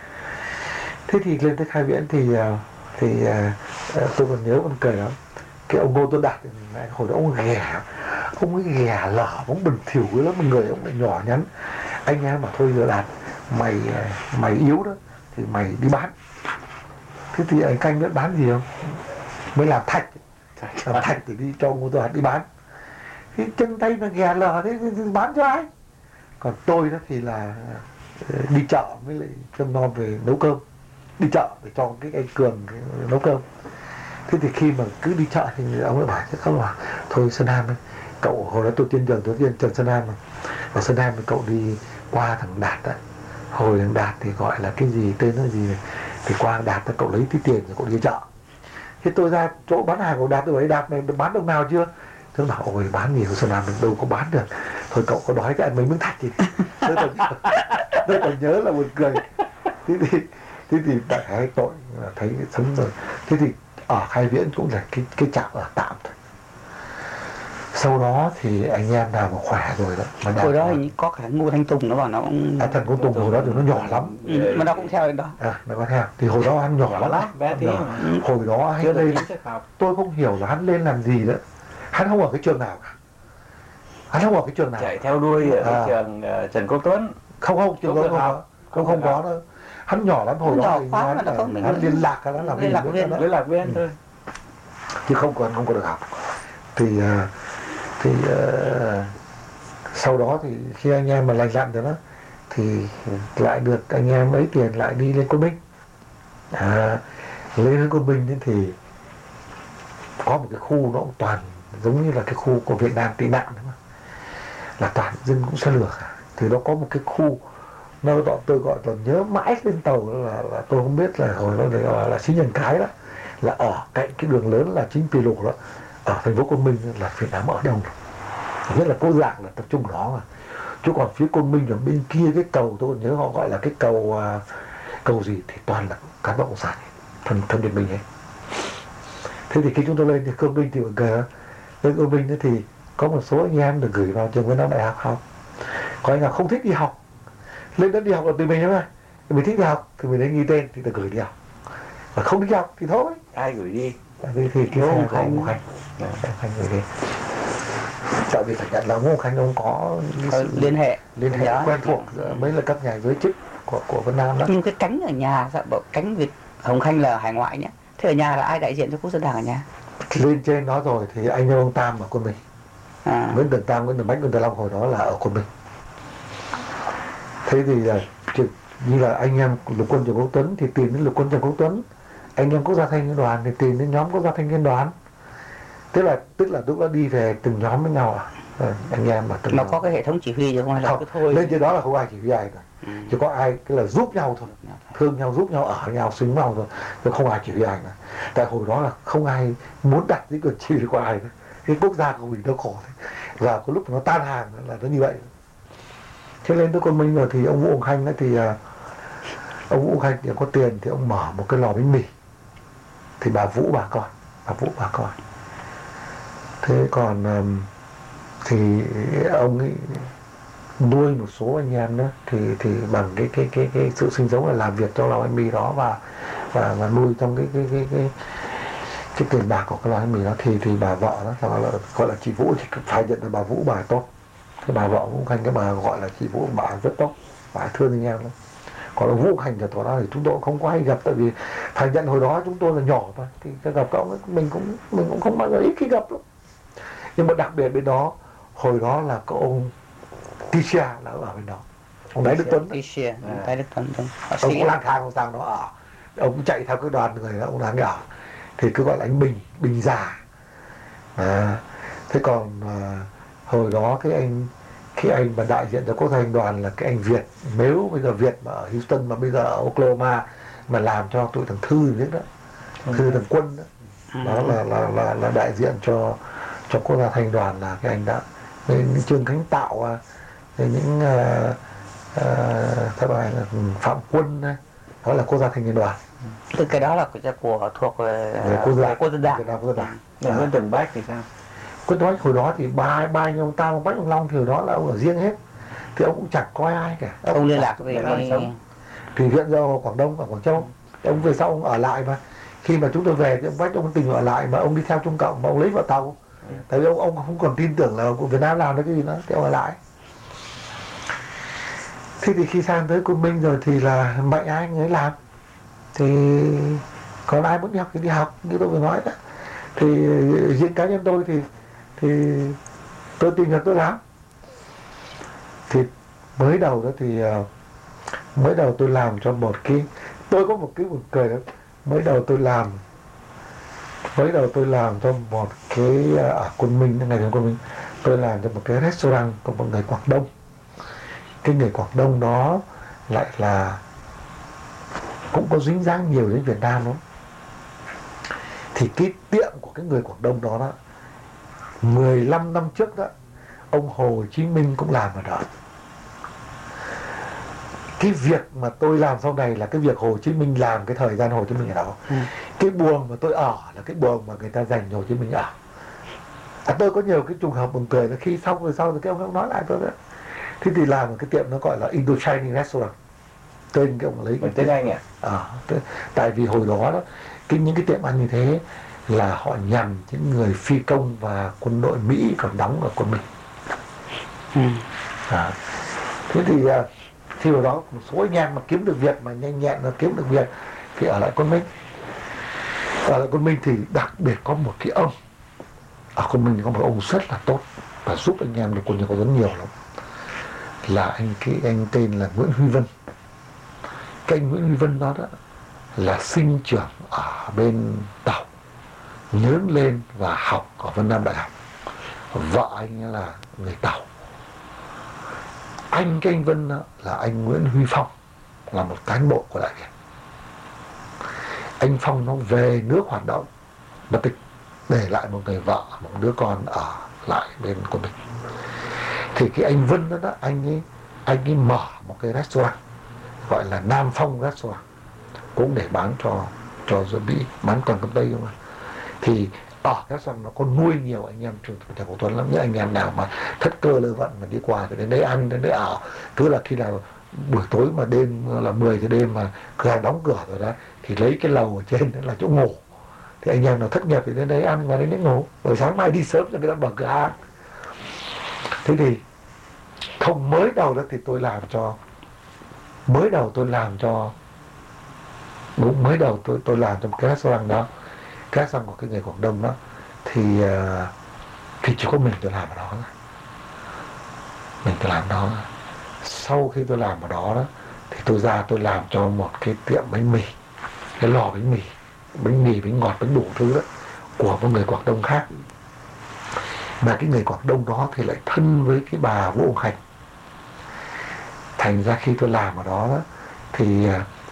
Thế thì lên tới Khai Viễn thì thì uh, tôi còn nhớ còn cười lắm, cái ông Ngô Tuấn Đạt hồi đó ông ghẻ, ông ấy ghẻ lở, ông bẩn thỉu lắm, người ông lại nhỏ nhắn. Anh em bảo thôi giờ Đạt, mày mày yếu đó thì mày đi bán. Thế thì anh Canh biết bán gì không? Mới làm thạch, làm thạch để đi cho Ngô Tuấn Đạt đi bán. Thì chân tay mà ghẻ lở thế thì bán cho ai? Còn tôi đó thì là đi chợ với lại trông nom về nấu cơm, đi chợ để cho cái anh Cường nấu cơm. Thế thì khi mà cứ đi chợ thì ông ấy bảo chứ không là thôi Sơn Nam ấy, cậu hồi đó tôi tiên trường tôi tiên trường Sơn Nam mà, ở Sơn Nam thì cậu đi qua thằng Đạt đó, hồi thằng Đạt thì gọi là cái gì tên nó gì này, thì qua thằng Đạt thì cậu lấy tí tiền rồi cậu đi chợ. Thế tôi ra chỗ bán hàng của Đạt, tôi bảo Đạt này bán đồng nào chưa? Tôi bảo ôi bán gì ở Sơn Nam mình đâu có bán được, thôi cậu có đói cái ăn mấy miếng thạch gì. Tôi còn, tôi còn nhớ là một cười. Thế thì thế thì đại khái tội là thấy sống rồi. Thế thì ở Khai Viễn cũng là cái cái trạm ở tạm thôi. Sau đó thì anh em nào mà khỏe rồi đó mà hồi đó thì có cả Ngô Thanh Tùng nó bảo nó cũng à, thằng Ngô Tùng hồi đó thì nó nhỏ lắm, ừ, mà nó cũng theo đến đó. à nó có theo thì hồi đó hắn nhỏ lắm, lắm bé tí. Hồi đó hắn lên, tôi không hiểu là hắn lên làm gì đó, hắn không ở cái trường nào cả, hắn không ở cái trường nào chạy theo đuôi ở à. trường uh, Trần Quốc Tuấn. Không không trường đó không có, không không có đâu. Hắn nhỏ lắm, hồi đó thì hắn, là, hắn liên lạc hắn làm liên lạc viên, liên lạc viên thôi, chứ không còn không có được học. Thì thì uh, sau đó thì khi anh em mà lành lặn rồi đó thì lại được anh em lấy tiền lại đi lên Quân Binh. À, lên Quân Binh thì có một cái khu nó cũng toàn giống như là cái khu của Việt Nam tị nạn mà, là toàn dân cũng xe lửa cả. Thì nó có một cái khu nó gọi tôi gọi là nhớ mãi lên tàu là, là tôi không biết là hồi đó là, là Chính Nhân Cái đó, là ở cạnh cái đường lớn là Chính Pì Lục đó, ở thành phố Côn Minh là Việt Nam ở đông, nhất là Cô Giảng là tập trung đó mà. Chứ còn phía Côn Minh ở bên kia cái cầu tôi còn nhớ họ gọi là cái cầu uh, cầu gì thì toàn là cán bộ cộng sản thân thân Việt Minh ấy. Thế thì khi chúng tôi lên thì Côn Minh thì ở lên Côn Minh thì có một số anh em được gửi vào trường Vân Nam Đại học học. Có anh nào không thích đi học, lên đó đi học là tùy mình thôi, mình thích đi học thì mình lấy ghi tên thì được gửi đi học, và không đi học thì thôi. Ai gửi đi? Thì, thì cái Ngô Khanh, Ngô Khanh, Khanh gửi đi. Tại vì phải nhận là Ngô Khanh ông có liên hệ liên hệ quen thuộc giữa mấy là các nhà giới chức của của Vân Nam đó. Nhưng cái cánh ở nhà, cánh Việt Hồng Khanh là hải ngoại nhé. Thế ở nhà là ai đại diện cho Quốc dân Đảng ở nhà? Lên trên đó rồi thì anh em ông Tam ở Quân Bình, à. Nguyễn Tường Tam, Nguyễn Tường Bách, Nguyễn Tường Long hồi đó là ở Quân Bình. Thế thì như là anh em lục quân Trần Quốc Tuấn thì tìm đến lục quân Trần Quốc Tuấn, anh em Quốc gia thanh niên đoàn thì tìm đến nhóm Quốc gia thanh niên đoàn. Tức là tức là lúc đó đi về từng nhóm với nhau à, à anh em mà từng nó nhóm. Có cái hệ thống chỉ huy chứ không phải là không, cái thôi. lên trên đó là không ai chỉ huy ai cả, ừ. Chỉ có ai cái là giúp nhau thôi, thương nhau, giúp nhau, ở nhau, xứng nhau thôi, chứ không ai chỉ huy ai cả. Tại hồi đó là không ai muốn đặt cái quyền chỉ huy của ai nữa. Cái quốc gia của mình nó khổ thế. Và có lúc nó tan hàng là nó như vậy. Thế lên tới Quân Minh rồi thì ông Vũ Hồng Khanh ấy thì uh, ông Vũ Hồng Khanh thì có tiền thì ông mở một cái lò bánh mì, thì bà Vũ bà con, bà Vũ bà con. Thế còn um, thì ông ấy nuôi một số anh em nữa thì thì bằng cái cái cái cái sự sinh sống là làm việc trong lò bánh mì đó và và và nuôi trong cái cái cái cái cái tiền bạc của cái lò bánh mì đó, thì thì bà vợ đó gọi là gọi là chị Vũ, thì phải nhận là bà Vũ bà tốt. Cái bà vợ Vũ Khanh cái bà gọi là chị Vũ, bà rất tốt, bà thương anh em lắm. Còn là Vũ Khanh thì tỏ ra thì chúng tôi không có hay gặp, tại vì phải nhận hồi đó chúng tôi là nhỏ thôi, thì cái gặp cậu ấy, mình cũng mình cũng không bao giờ ít khi gặp lắm. Nhưng mà đặc biệt bên đó hồi đó là có ông Tisha là ở bên đó, ông Đái Đức Tuấn, Tisha, Đái Đức Tuấn, ông cũng lang thang ông sang đó ở, ông cũng chạy theo cái đoàn người đó, ông đang ở thì cứ gọi là anh Bình, Bình già. À, thế còn à, hồi đó cái anh cái anh mà đại diện cho quốc gia đoàn là cái anh Việt, nếu bây giờ Việt mà ở Houston mà bây giờ ở Oklahoma mà làm cho tụi thằng Thư biết đó, Thư thằng Quân đó, đó là là là, là đại diện cho cho quốc gia thanh đoàn là cái anh đó. Nên Trương Khánh Tạo, những uh, uh, là Phạm Quân đó là quốc gia thanh niên đoàn. Từ cái đó là của, của thuộc về quốc gia quốc dân đảng. Quốc dân đảng. Nguyễn Tường Bách thì sao? Cứ nói hồi đó thì ba ba anh ông ta, Bách ông Long thì hồi đó là ông ở riêng hết, thì ông cũng chẳng coi ai cả. Ông, ông liên lạc về sống. Thì hiện giờ ở Quảng Đông, ở Quảng Châu, ông về sau ông ở lại mà. Khi mà chúng tôi về thì ông Bách ông tình ở lại mà ông đi theo Trung Cộng mà ông lấy vợ Tàu. Ừ. Tại vì ông ông không còn tin tưởng là của Việt Nam làm được cái gì nữa, thì ông ở lại. Thế thì khi sang tới Côn Minh rồi thì là mạnh ai anh ấy làm. Thì còn ai muốn đi học thì đi học, như tôi vừa nói đó. Thì riêng cá nhân tôi thì thì tôi tìm được tôi làm. Thì mới đầu đó thì mới đầu tôi làm cho một cái, tôi có một cái buồn cười đó. Mới đầu tôi làm mới đầu tôi làm cho một cái ở Côn Minh, ngày đến Côn Minh tôi làm cho một cái restaurant của một người Quảng Đông. Cái người Quảng Đông đó lại là cũng có dính dáng nhiều đến Việt Nam lắm. Thì cái tiệm của cái người Quảng Đông đó đó, mười lăm năm trước đó, ông Hồ Chí Minh cũng làm ở đó. Cái việc mà tôi làm sau này là cái việc Hồ Chí Minh làm cái thời gian Hồ Chí Minh ở đó. Ừ. Cái buồng mà tôi ở là cái buồng mà người ta dành cho Hồ Chí Minh ở. À, tôi có nhiều cái trùng hợp buồn cười là khi xong rồi sau rồi cái ông ông nói lại tôi đó. Thế thì làm một cái tiệm nó gọi là Indo-Chinese Restaurant. Tên cái ông lấy cái tên Anh à? À, tại vì hồi đó đó cái những cái tiệm ăn như thế là họ nhằm những người phi công và quân đội Mỹ còn đóng ở Côn Minh. Ừ. À, thế thì thì hồi đó một số anh em mà kiếm được việc mà nhanh nhẹn nó kiếm được việc thì ở lại Côn Minh. Ở lại Côn Minh thì đặc biệt có một cái ông ở Côn Minh có một ông rất là tốt và giúp anh em được quân có rất nhiều lắm, là anh cái anh tên là Nguyễn Huy Vân. Cái anh Nguyễn Huy Vân đó, đó là sinh trưởng ở bên Tàu, lớn lên và học ở Vân Nam Đại học. Vợ anh là người Tàu. Anh cái anh Vân đó là anh Nguyễn Huy Phong, là một cán bộ của Đại Việt. Anh Phong nó về nước hoạt động, mất tích, để lại một người vợ, một đứa con ở lại bên của mình. Thì cái anh Vân đó, đó anh ấy anh ấy mở một cái restaurant gọi là Nam Phong Restaurant, cũng để bán cho cho dân Mỹ, bán toàn cơm Tây không ạ. Thì ở các restaurant nó có nuôi nhiều anh em trường thành phố Tuấn lắm. Những anh em nào mà thất cơ lơ vận mà đi qua thì đến đấy ăn, đến đấy ở. Cứ là khi nào buổi tối mà đêm là mười giờ đêm mà cửa hàng đóng cửa rồi đó thì lấy cái lầu ở trên đó là chỗ ngủ. Thì anh em nào thất nghiệp thì đến đấy ăn và đến đấy ngủ, rồi sáng mai đi sớm cho người ta mở cửa hàng. Thế thì không, mới đầu đó thì tôi làm cho mới đầu tôi làm cho đúng mới đầu tôi tôi làm trong cái restaurant đó, cái restaurant của cái người Quảng Đông đó, thì thì chỉ có mình tôi làm ở đó, mình tôi làm đó. Sau khi tôi làm ở đó đó thì tôi ra tôi làm cho một cái tiệm bánh mì, cái lò bánh mì, bánh mì, bánh ngọt, bánh đủ thứ đó của một người Quảng Đông khác. Mà cái người Quảng Đông đó thì lại thân với cái bà Vũ Hồng Khánh. Thành ra khi tôi làm ở đó, đó thì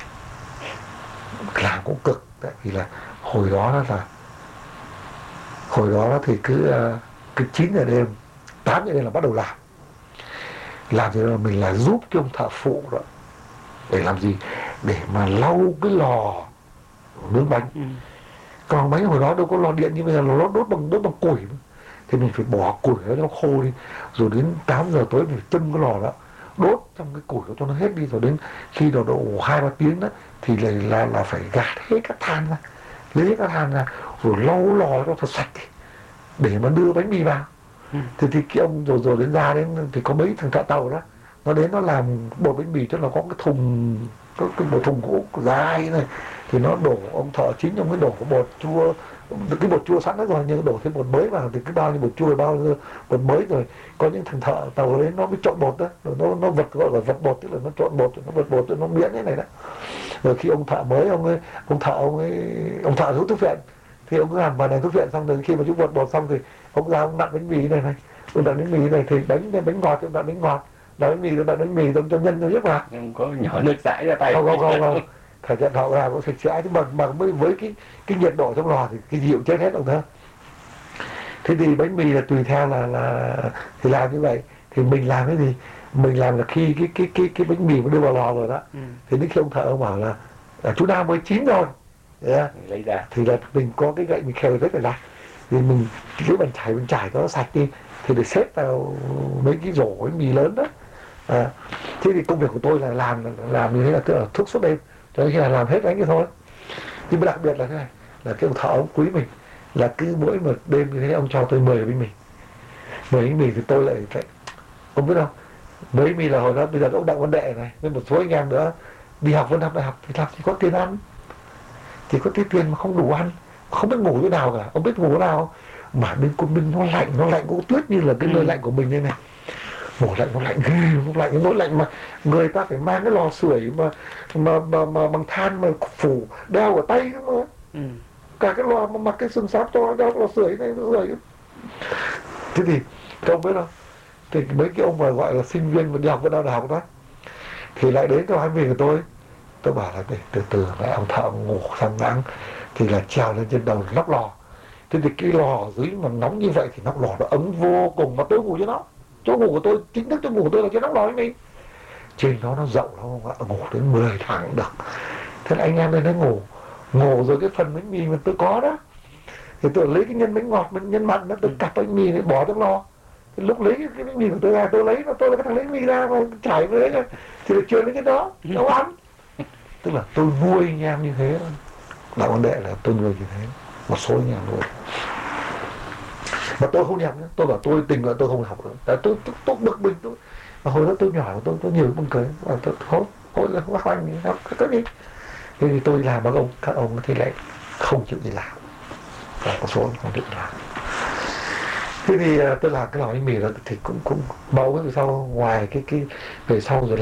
làm cũng cực, tại vì là hồi đó đó là hồi đó, đó thì cứ cứ chín giờ đêm, tám giờ đêm là bắt đầu làm. Làm thì mình là giúp cái ông thợ phụ đó. Để làm gì? Để mà lau cái lò nướng bánh. Ừ. Còn bánh hồi đó đâu có lò điện như bây giờ, nó đốt bằng đốt bằng củi. Thì mình phải bỏ củi đó cho nó khô đi. Rồi đến tám giờ tối mình phải châm cái lò đó, đốt trong cái củi đó cho nó hết đi. Rồi đến khi độ độ hai ba tiếng đó thì là, là là phải gạt hết các than ra, lấy hết các than ra, rồi lau lò cho thật sạch để mà đưa bánh mì vào. Ừ. Thì, thì cái ông rồi rồi đến ra đến thì có mấy thằng thợ Tàu đó, nó đến nó làm bột bánh mì, tức là có cái thùng, có cái một thùng gỗ dài này, thì nó đổ, ông thợ chính ông mới đổ cái bột chua, cái bột chua sẵn đó rồi, nhưng đổ thêm bột mới vào thì cái bao nhiêu bột chua bao nhiêu bột mới. Rồi có những thằng thợ Tàu đấy nó mới trộn bột đó, rồi nó nó vật gọi là vật bột, tức là nó trộn bột, nó vật bột, nó miễn thế này đó. Rồi khi ông thợ mới, ông ấy ông thợ ông ấy ông thợ hút thuốc viện, thì ông cứ làm vài này thuốc viện xong rồi khi mà chúng vật bột xong thì ông ra ông đặt bánh mì này này, ông đặt bánh mì này thì bánh bánh ngọt, ông đặt bánh ngọt, đặt bánh mì, ông đặt bánh mì, ông cho nhân cho biết mà không có nhỏ nước chảy ra tay. Không không không không phải nhận họ làm cũng sạch sẽ, chứ bằng bằng với với cái cái nhiệt độ trong lò thì cái gì cũng chết hết ông nữa. Thế thì bánh mì là tùy theo là là thì làm như vậy. Thì mình làm cái gì? Mình làm là khi cái cái cái cái bánh mì mà đưa vào lò rồi đó, ừ. Thì đến khi ông thợ ông bảo là, là chú Nam mới chín rồi, yeah. Lấy ra thì là mình có cái gậy mình khều rất là lại, thì mình cái bàn chải mình trải cho nó sạch đi thì để xếp vào mấy cái rổ bánh mì lớn đó. À, thế thì công việc của tôi là làm làm như thế là tức là thức suốt đêm cho nên khi là làm hết bánh cái thôi. Nhưng mà đặc biệt là thế này, là cái ông thợ ông quý mình, là cứ mỗi một đêm như thế ông cho tôi mười bánh mì, mười bánh mì thì tôi lại phải, ông biết không, mấy bánh mì là hồi đó bây giờ ông Đặng Văn Đệ này với một số anh em nữa đi học văn năm đại học thì làm chỉ có tiền ăn, chỉ có cái tiền mà không đủ ăn, không biết ngủ chỗ nào cả. Ông biết ngủ chỗ nào mà bên Côn Minh nó lạnh, nó lạnh cũng tuyết như là cái nơi lạnh của mình đây này, ngủ lạnh nó lạnh ghê, nó lạnh nó lạnh mà người ta phải mang cái lò sưởi mà mà mà, mà bằng than mà phủ đeo ở tay mà. Ừ. Cả cái lò mà mặc cái sừng sáp cho đeo lò sưởi này nó sưởi. Thế thì các ông biết không, thì mấy cái ông mà gọi là sinh viên mà đi học ở đại học đó thì lại đến cái bánh mì của tôi, tôi bảo là để từ từ lại ông thợ ngủ sang nắng thì là trèo lên trên đầu nóc lò. Thế thì cái lò ở dưới mà nóng như vậy thì nóc lò nó ấm vô cùng, mà tôi ngủ trên nó, chỗ ngủ của tôi chính thức chỗ ngủ của tôi là trên nóc lò ấy mình, trên nó nó rộng lắm không ạ, ngủ đến mười tháng cũng được. Thế là anh em lên đấy ngủ ngủ rồi cái phần bánh mì mà tôi có đó thì tôi lấy cái nhân bánh ngọt nhân mặn đó, tôi cặp bánh mì để bỏ trong lò. Thì lúc lấy cái bánh mì của tôi ra tôi lấy nó, tôi là cái thằng lấy mì ra mà chảy với đấy thì được truyền đến cái đó nấu ăn. Tức là tôi nuôi anh em như thế. Đạo Văn Đệ là tôi nuôi như thế, một số anh em nuôi. Mà tôi không nhầm nhé, tôi bảo tôi tình là tôi không học nữa, tôi tôi, tôi, tôi bực mình tôi. Mà hồi đó tôi nhỏ tôi tôi nhiều buồn cười, và tôi thôi thôi là không có anh gì học cái gì. Thế thì tôi làm bằng ông, các ông thì lại không chịu đi làm, và một số không chịu làm. Thế thì tôi làm cái lò bánh mì đó thì cũng cũng bao cái từ sau, ngoài cái cái về sau rồi.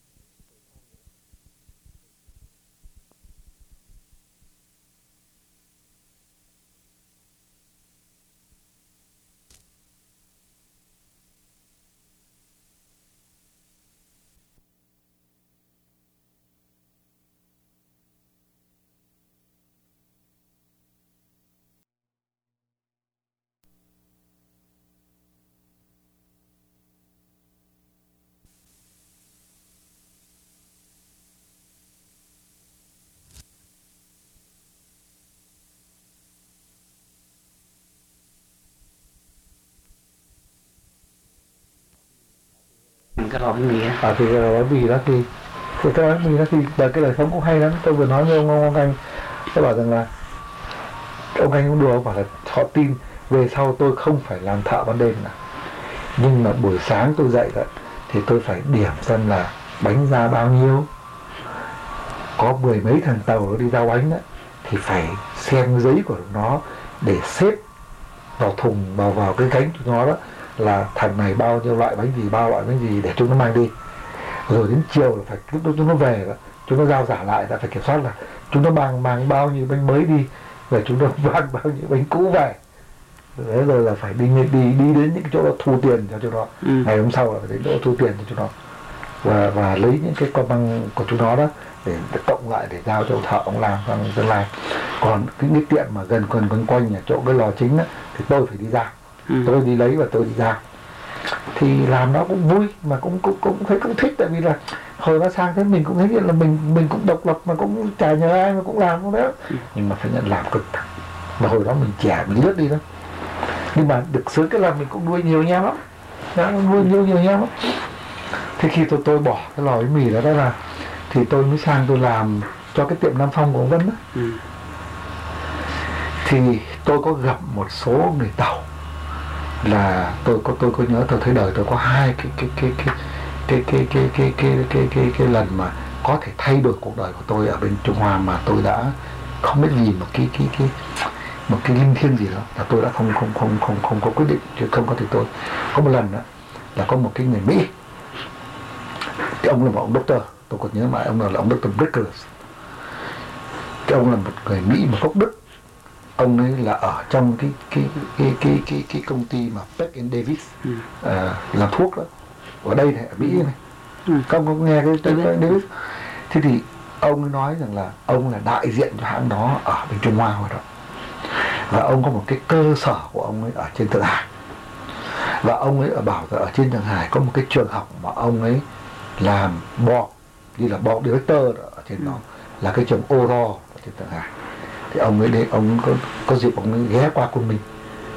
Cái lò bánh mì á. À thì cái lò bánh mì đó thì thì cái bánh mì đó thì cái đời sống cũng hay lắm. Tôi vừa nói với ông ông, ông anh, tôi bảo rằng là ông anh cũng đùa, ông bảo là họ tin về sau tôi không phải làm thợ ban đêm nữa, nhưng mà buổi sáng tôi dậy rồi thì tôi phải điểm xem là bánh ra bao nhiêu, có mười mấy thằng tàu nó đi giao bánh đó thì phải xem giấy của nó để xếp vào thùng, vào vào cái gánh của nó đó, là thằng này bao nhiêu loại bánh gì, bao loại bánh gì để chúng nó mang đi. Rồi đến chiều là phải lúc chúng nó về đó, chúng nó giao trả lại là phải kiểm soát là chúng nó mang mang bao nhiêu bánh mới đi và chúng nó mang bao nhiêu bánh cũ về. Đấy, rồi là phải đi đi đi đến những cái chỗ đó thu tiền cho chúng nó. Ừ. Ngày hôm sau là phải đến chỗ thu tiền cho chúng nó và và lấy những cái con băng của chúng nó đó để, để cộng lại để giao cho thợ ông làm trong tương lai. Còn cái cái tiệm mà gần gần quanh quanh ở chỗ cái lò chính đó thì tôi phải đi ra. Ừ. Tôi đi lấy và tôi đi ra thì làm nó cũng vui mà cũng cũng cũng thấy cũng thích, tại vì là hồi nó sang thế mình cũng thấy là mình mình cũng độc lập mà cũng chả nhờ ai mà cũng làm không đó. Ừ. Nhưng mà phải nhận làm cực thật, mà hồi đó mình trẻ mình lướt đi đó, nhưng mà được sướng cái là mình cũng nuôi nhiều anh em lắm, đó, nuôi nhiều nhiều anh em lắm. Thế khi tôi tôi bỏ cái lò bánh mì đó đó là thì tôi mới sang tôi làm cho cái tiệm Nam Phong của ông Vân đó. Ừ. Thì tôi có gặp một số người Tàu, là tôi có tôi có nhớ tôi thấy đời tôi có hai cái cái cái cái cái cái cái cái cái cái cái cái lần mà có thể thay đổi cuộc đời của tôi ở bên Trung Hoa mà tôi đã không biết vì một cái cái cái một cái linh thiêng gì đó là tôi đã không không không không không có quyết định, chứ không có thì tôi có một lần đó là có một cái người Mỹ, cái ông là một ông doctor, tôi còn nhớ mãi ông là, là ông doctor Brickers. Cái ông là một người Mỹ mà gốc Đức, ông ấy là ở trong cái cái cái cái cái, cái công ty mà Peck and Davis. Ừ. À, làm thuốc đó ở đây này, ở Mỹ này. Ừ. Các ông có nghe cái tên Peck and Davis? Thế thì ông ấy nói rằng là ông là đại diện cho hãng đó ở bên Trung Hoa rồi đó, và ông có một cái cơ sở của ông ấy ở trên Thượng Hải, và ông ấy ở bảo là ở trên Thượng Hải có một cái trường học mà ông ấy làm board như là board director ở trên đó. Ừ. Là cái trường Oro ở trên Thượng Hải. Thì ông ấy đến, ông có, có dịp ông ấy ghé qua Côn Minh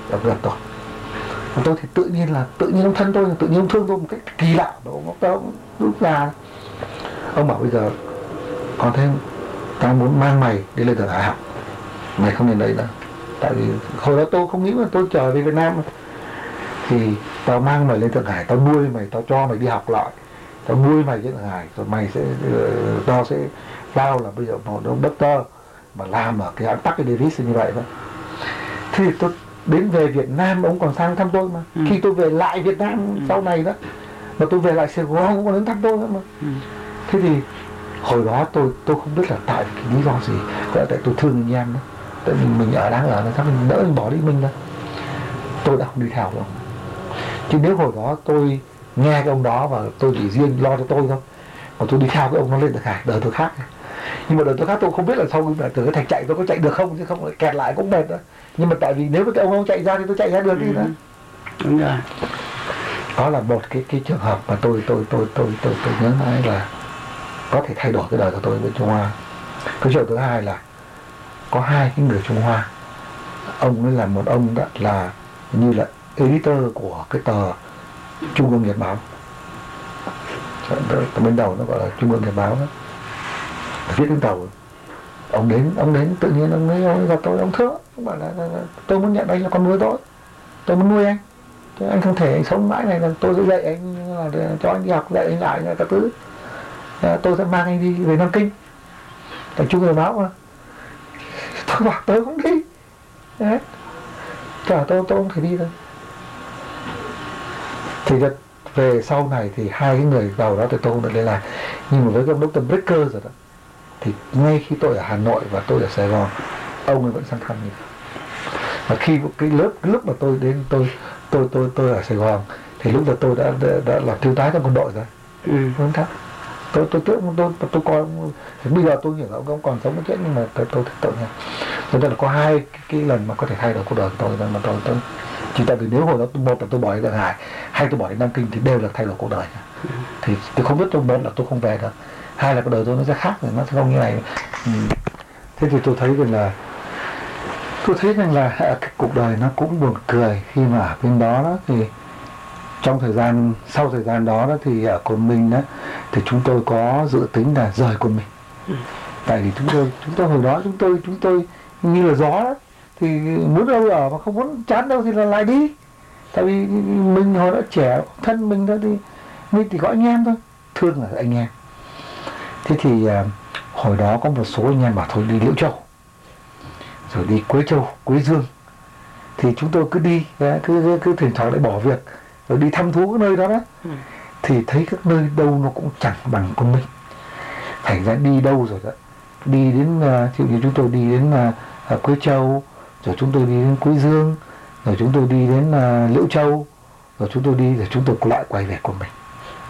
ông gặp tôi. Còn tôi thì tự nhiên là tự nhiên ông thân tôi, tự nhiên ông thương tôi một cách kỳ lạ. Ông ông lúc là ông bảo bây giờ con thấy tao muốn mang mày đi lên Thượng Hải học, mày không nên đấy đâu. Tại vì hồi đó tôi không nghĩ là tôi trở về Việt Nam, thì tao mang mày lên Thượng Hải, tao nuôi mày, tao cho mày đi học lại, tao nuôi mày trên Thượng Hải, rồi mày sẽ tao sẽ tao là bây giờ một ông doctor mà làm ở cái hãng Parker Davis như vậy đó. Thì tôi đến về Việt Nam ông còn sang thăm tôi mà. Ừ. Khi tôi về lại Việt Nam ừ. sau này đó, mà tôi về lại Sài Gòn ông còn đến thăm tôi nữa mà. Ừ. Thế thì hồi đó tôi tôi không biết là tại cái lý do gì, có lẽ tại tôi thương anh em đó, tại mình mình ở đang ở nó sao mình đỡ mình bỏ đi mình đâu, tôi đã không đi theo đâu. Chứ nếu hồi đó tôi nghe cái ông đó và tôi chỉ riêng lo cho tôi thôi, mà tôi đi theo cái ông nó lên Thượng Hải, đời tôi khác. Nhưng mà đời tôi khác tôi không biết là sau từ cái thành chạy tôi có chạy được không, chứ không lại kẹt lại cũng mệt đó. Nhưng mà tại vì nếu cái ông ông chạy ra thì tôi chạy ra được. Ừ. Đi nữa. Đúng rồi. Đó là một cái cái trường hợp mà tôi tôi tôi tôi tôi tôi nhớ nói là có thể thay đổi cái đời của tôi với Trung Hoa. Cái chuyện thứ hai là có hai cái người Trung Hoa, ông ấy là một ông đó là như là editor của cái tờ Trung ương Nhật báo, bên đầu nó gọi là Trung ương Nhật báo đó, viết đến tàu. Ông đến ông đến tự nhiên ông ấy, ông ấy gặp tôi, ông thưa ông bảo là, là, là tôi muốn nhận anh là con nuôi tôi tôi muốn nuôi anh, chứ anh không thể anh sống mãi này, là tôi sẽ dạy anh, là cho anh đi học, dạy anh lại các thứ, à, tôi sẽ mang anh đi về Nam Kinh, tại Trung ương Nhật báo mà. Tôi bảo tôi không đi, đấy, cả tôi tôi không thể đi đâu. Thì được về sau này thì hai cái người giàu đó thì tôi không được liên lạc, nhưng mà với cái ông doctor Breaker rồi đó, thì ngay khi tôi ở Hà Nội và tôi ở Sài Gòn, ông ấy vẫn sang thăm mình. Và khi cái lớp cái lúc mà tôi đến tôi tôi tôi tôi ở Sài Gòn thì lúc đó tôi đã đã, đã là thiếu tá trong quân đội rồi. Ừ. Không thắc. Tôi tôi tôi tôi tôi, tôi coi bây giờ tôi nghĩ là ông, ông còn sống chết, nhưng mà tôi tôi thích tội nha. Tôi là có hai cái, cái lần mà có thể thay đổi cuộc đời của tôi, mà tôi tôi chỉ tại vì nếu hồi đó một là tôi bỏ đi Thượng Hải, hay tôi bỏ đi Nam Kinh thì đều là thay đổi cuộc đời. Ừ. Thì tôi không biết, tôi một là tôi không về được, hai là cuộc đời tôi nó sẽ khác, rồi nó sẽ không như này. Ừ. Thế thì tôi thấy rằng là tôi thấy rằng là cái cuộc đời nó cũng buồn cười khi mà ở bên đó đó, thì trong thời gian sau thời gian đó đó thì ở Cồn Minh đó thì chúng tôi có dự tính là rời Cồn Minh. Ừ. Tại vì chúng tôi chúng tôi hồi đó chúng tôi chúng tôi như là gió đó, thì muốn đâu ở mà không muốn chán đâu thì là lại đi. Tại vì mình hồi đó trẻ thân mình đó, thì mình chỉ có anh em thôi, thương là anh em. Thế thì à, hồi đó có một số anh em bảo thôi đi Liễu Châu, rồi đi Quế Châu, Quế Dương, thì chúng tôi cứ đi, cứ cứ, cứ thỉnh thoảng lại bỏ việc rồi đi thăm thú cái nơi đó đó. Ừ. Thì thấy các nơi đâu nó cũng chẳng bằng Cồn Minh. Thành ra đi đâu rồi đó, đi đến uh, ví dụ như chúng tôi đi đến uh, Quế Châu, rồi chúng tôi đi đến Quế Dương, rồi chúng tôi đi đến uh, Liễu Châu, rồi chúng tôi đi, rồi chúng tôi lại quay về Cồn Minh,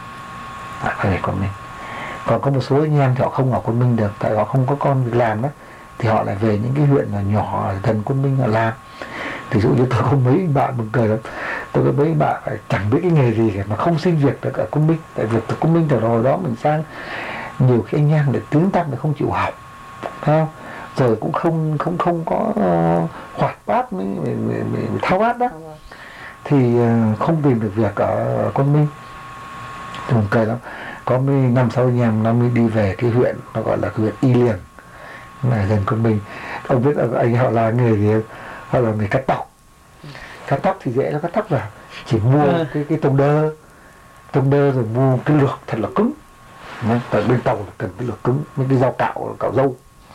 lại quay về Cồn Minh. Còn có một số anh em thì họ không ở Cồn Minh được, tại họ không có con việc làm đó, thì họ lại về những cái huyện nhỏ ở gần Cồn Minh họ làm. Ví dụ như tôi có mấy bạn buồn cười lắm, tôi có mấy bạn chẳng biết cái nghề gì cả mà không xin việc được ở Cồn Minh. Tại việc từ Cồn Minh từ hồi đó mình sang, nhiều khi anh em để tiếng tăm để không chịu học, không? Rồi cũng không không không có uh, hoạt bát mới, mới, mới, mới thao bát đó, thì uh, không tìm được việc ở Cồn Minh. Thì buồn cười lắm, có mấy năm sau anh em nó mới đi về cái huyện nó gọi là cái huyện Y Liềng, là gần Cồn Minh. Ông biết anh họ là nghề gì không? Họ là người cắt tóc. Cắt tóc thì dễ, nó cắt tóc là chỉ mua à. cái cái tông đơ, tông đơ rồi mua cái lược thật là cứng. Tại bên tàu là cần cái lược cứng, mấy cái dao cạo cạo râu.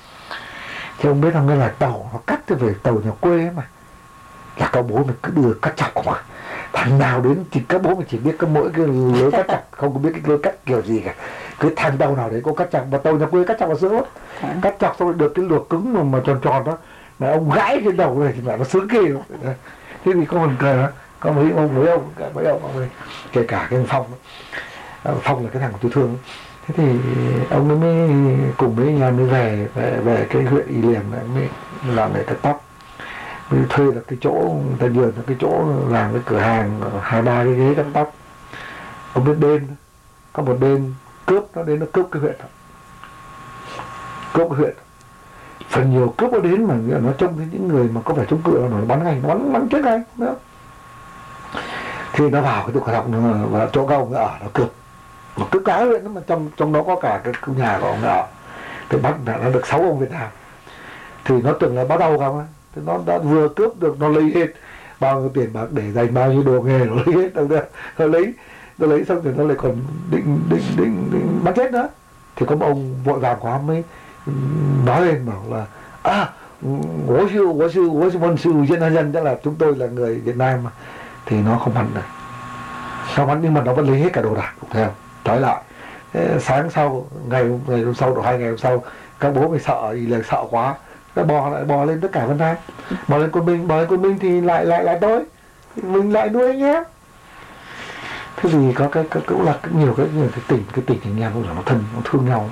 Thì ông biết không, cái là tàu nó cắt về tàu nhà quê mà, là các bố mình cứ đưa cắt chọc mà. Thằng nào đến thì các bố mình chỉ biết có mỗi cái lưới cắt chọc, không có biết cái lưới cắt kiểu gì cả. Cứ thằng đâu nào đấy có cắt chọc, mà tàu nhà quê cắt chọc là sướng lắm. À. Cắt chọc xong rồi được cái lược cứng mà, mà tròn tròn đó, mà ông gãi cái đầu này thì mà nó sướng ghê lắm. Thế thì có mình cười đó, có mấy ông mấy ông cả mấy ông, ông ấy, kể cả cái Phong đó. Phong là cái thằng của tôi thương. Thế thì ông ấy mới cùng với nhà mới về về, về cái huyện Y Liềng mới làm để cắt tóc, mới thuê được cái chỗ người ta nhường cái chỗ làm cái cửa hàng hai ba cái ghế cắt tóc. Ông biết đêm có một đêm cướp nó đến nó cướp cái huyện đó. Cướp cái huyện, phần nhiều cướp nó đến mà nó trông thấy những người mà có vẻ chống cự nó bắn ngay, nó bắn bắn chết ngay nữa. Thì nó vào cái tụ hoạt động và chỗ các ông ở nó cướp, mà cứ cái vậy nó mà trong trong đó có cả cái nhà của ông ở, thì bắt nó được sáu ông Việt Nam. Thì nó tưởng là bắt đầu không á, thì nó đã vừa cướp được, nó lấy hết bao nhiêu tiền bạc để dành bao nhiêu đồ nghề, nó lấy hết đâu ra, nó lấy nó lấy xong rồi nó lại còn định định định, định bắn chết nữa. Thì có một ông vội vàng quá mới nói lên bảo là à, Quốc sư, Quốc sư, Quốc sư, Quân sư, dân dân dân, tức là chúng tôi là người Việt Nam mà. Thì nó không bắn được, nó bắn nhưng mà nó vẫn lấy hết cả đồ đạc cũng theo, trói lại. Thế sáng sau, ngày, ngày hôm sau, độ hai ngày hôm sau, các bố mới sợ, ý là sợ quá, nó bò lại bò lên tất cả Vân Nam, bò lên Côn Minh, bò lên Côn Minh thì lại lại lại tôi, mình lại nuôi anh em. Thế thì có cái, cái cũng là nhiều cái nhiều cái tình cái tình anh em cũng là nó thân, nó thương nhau.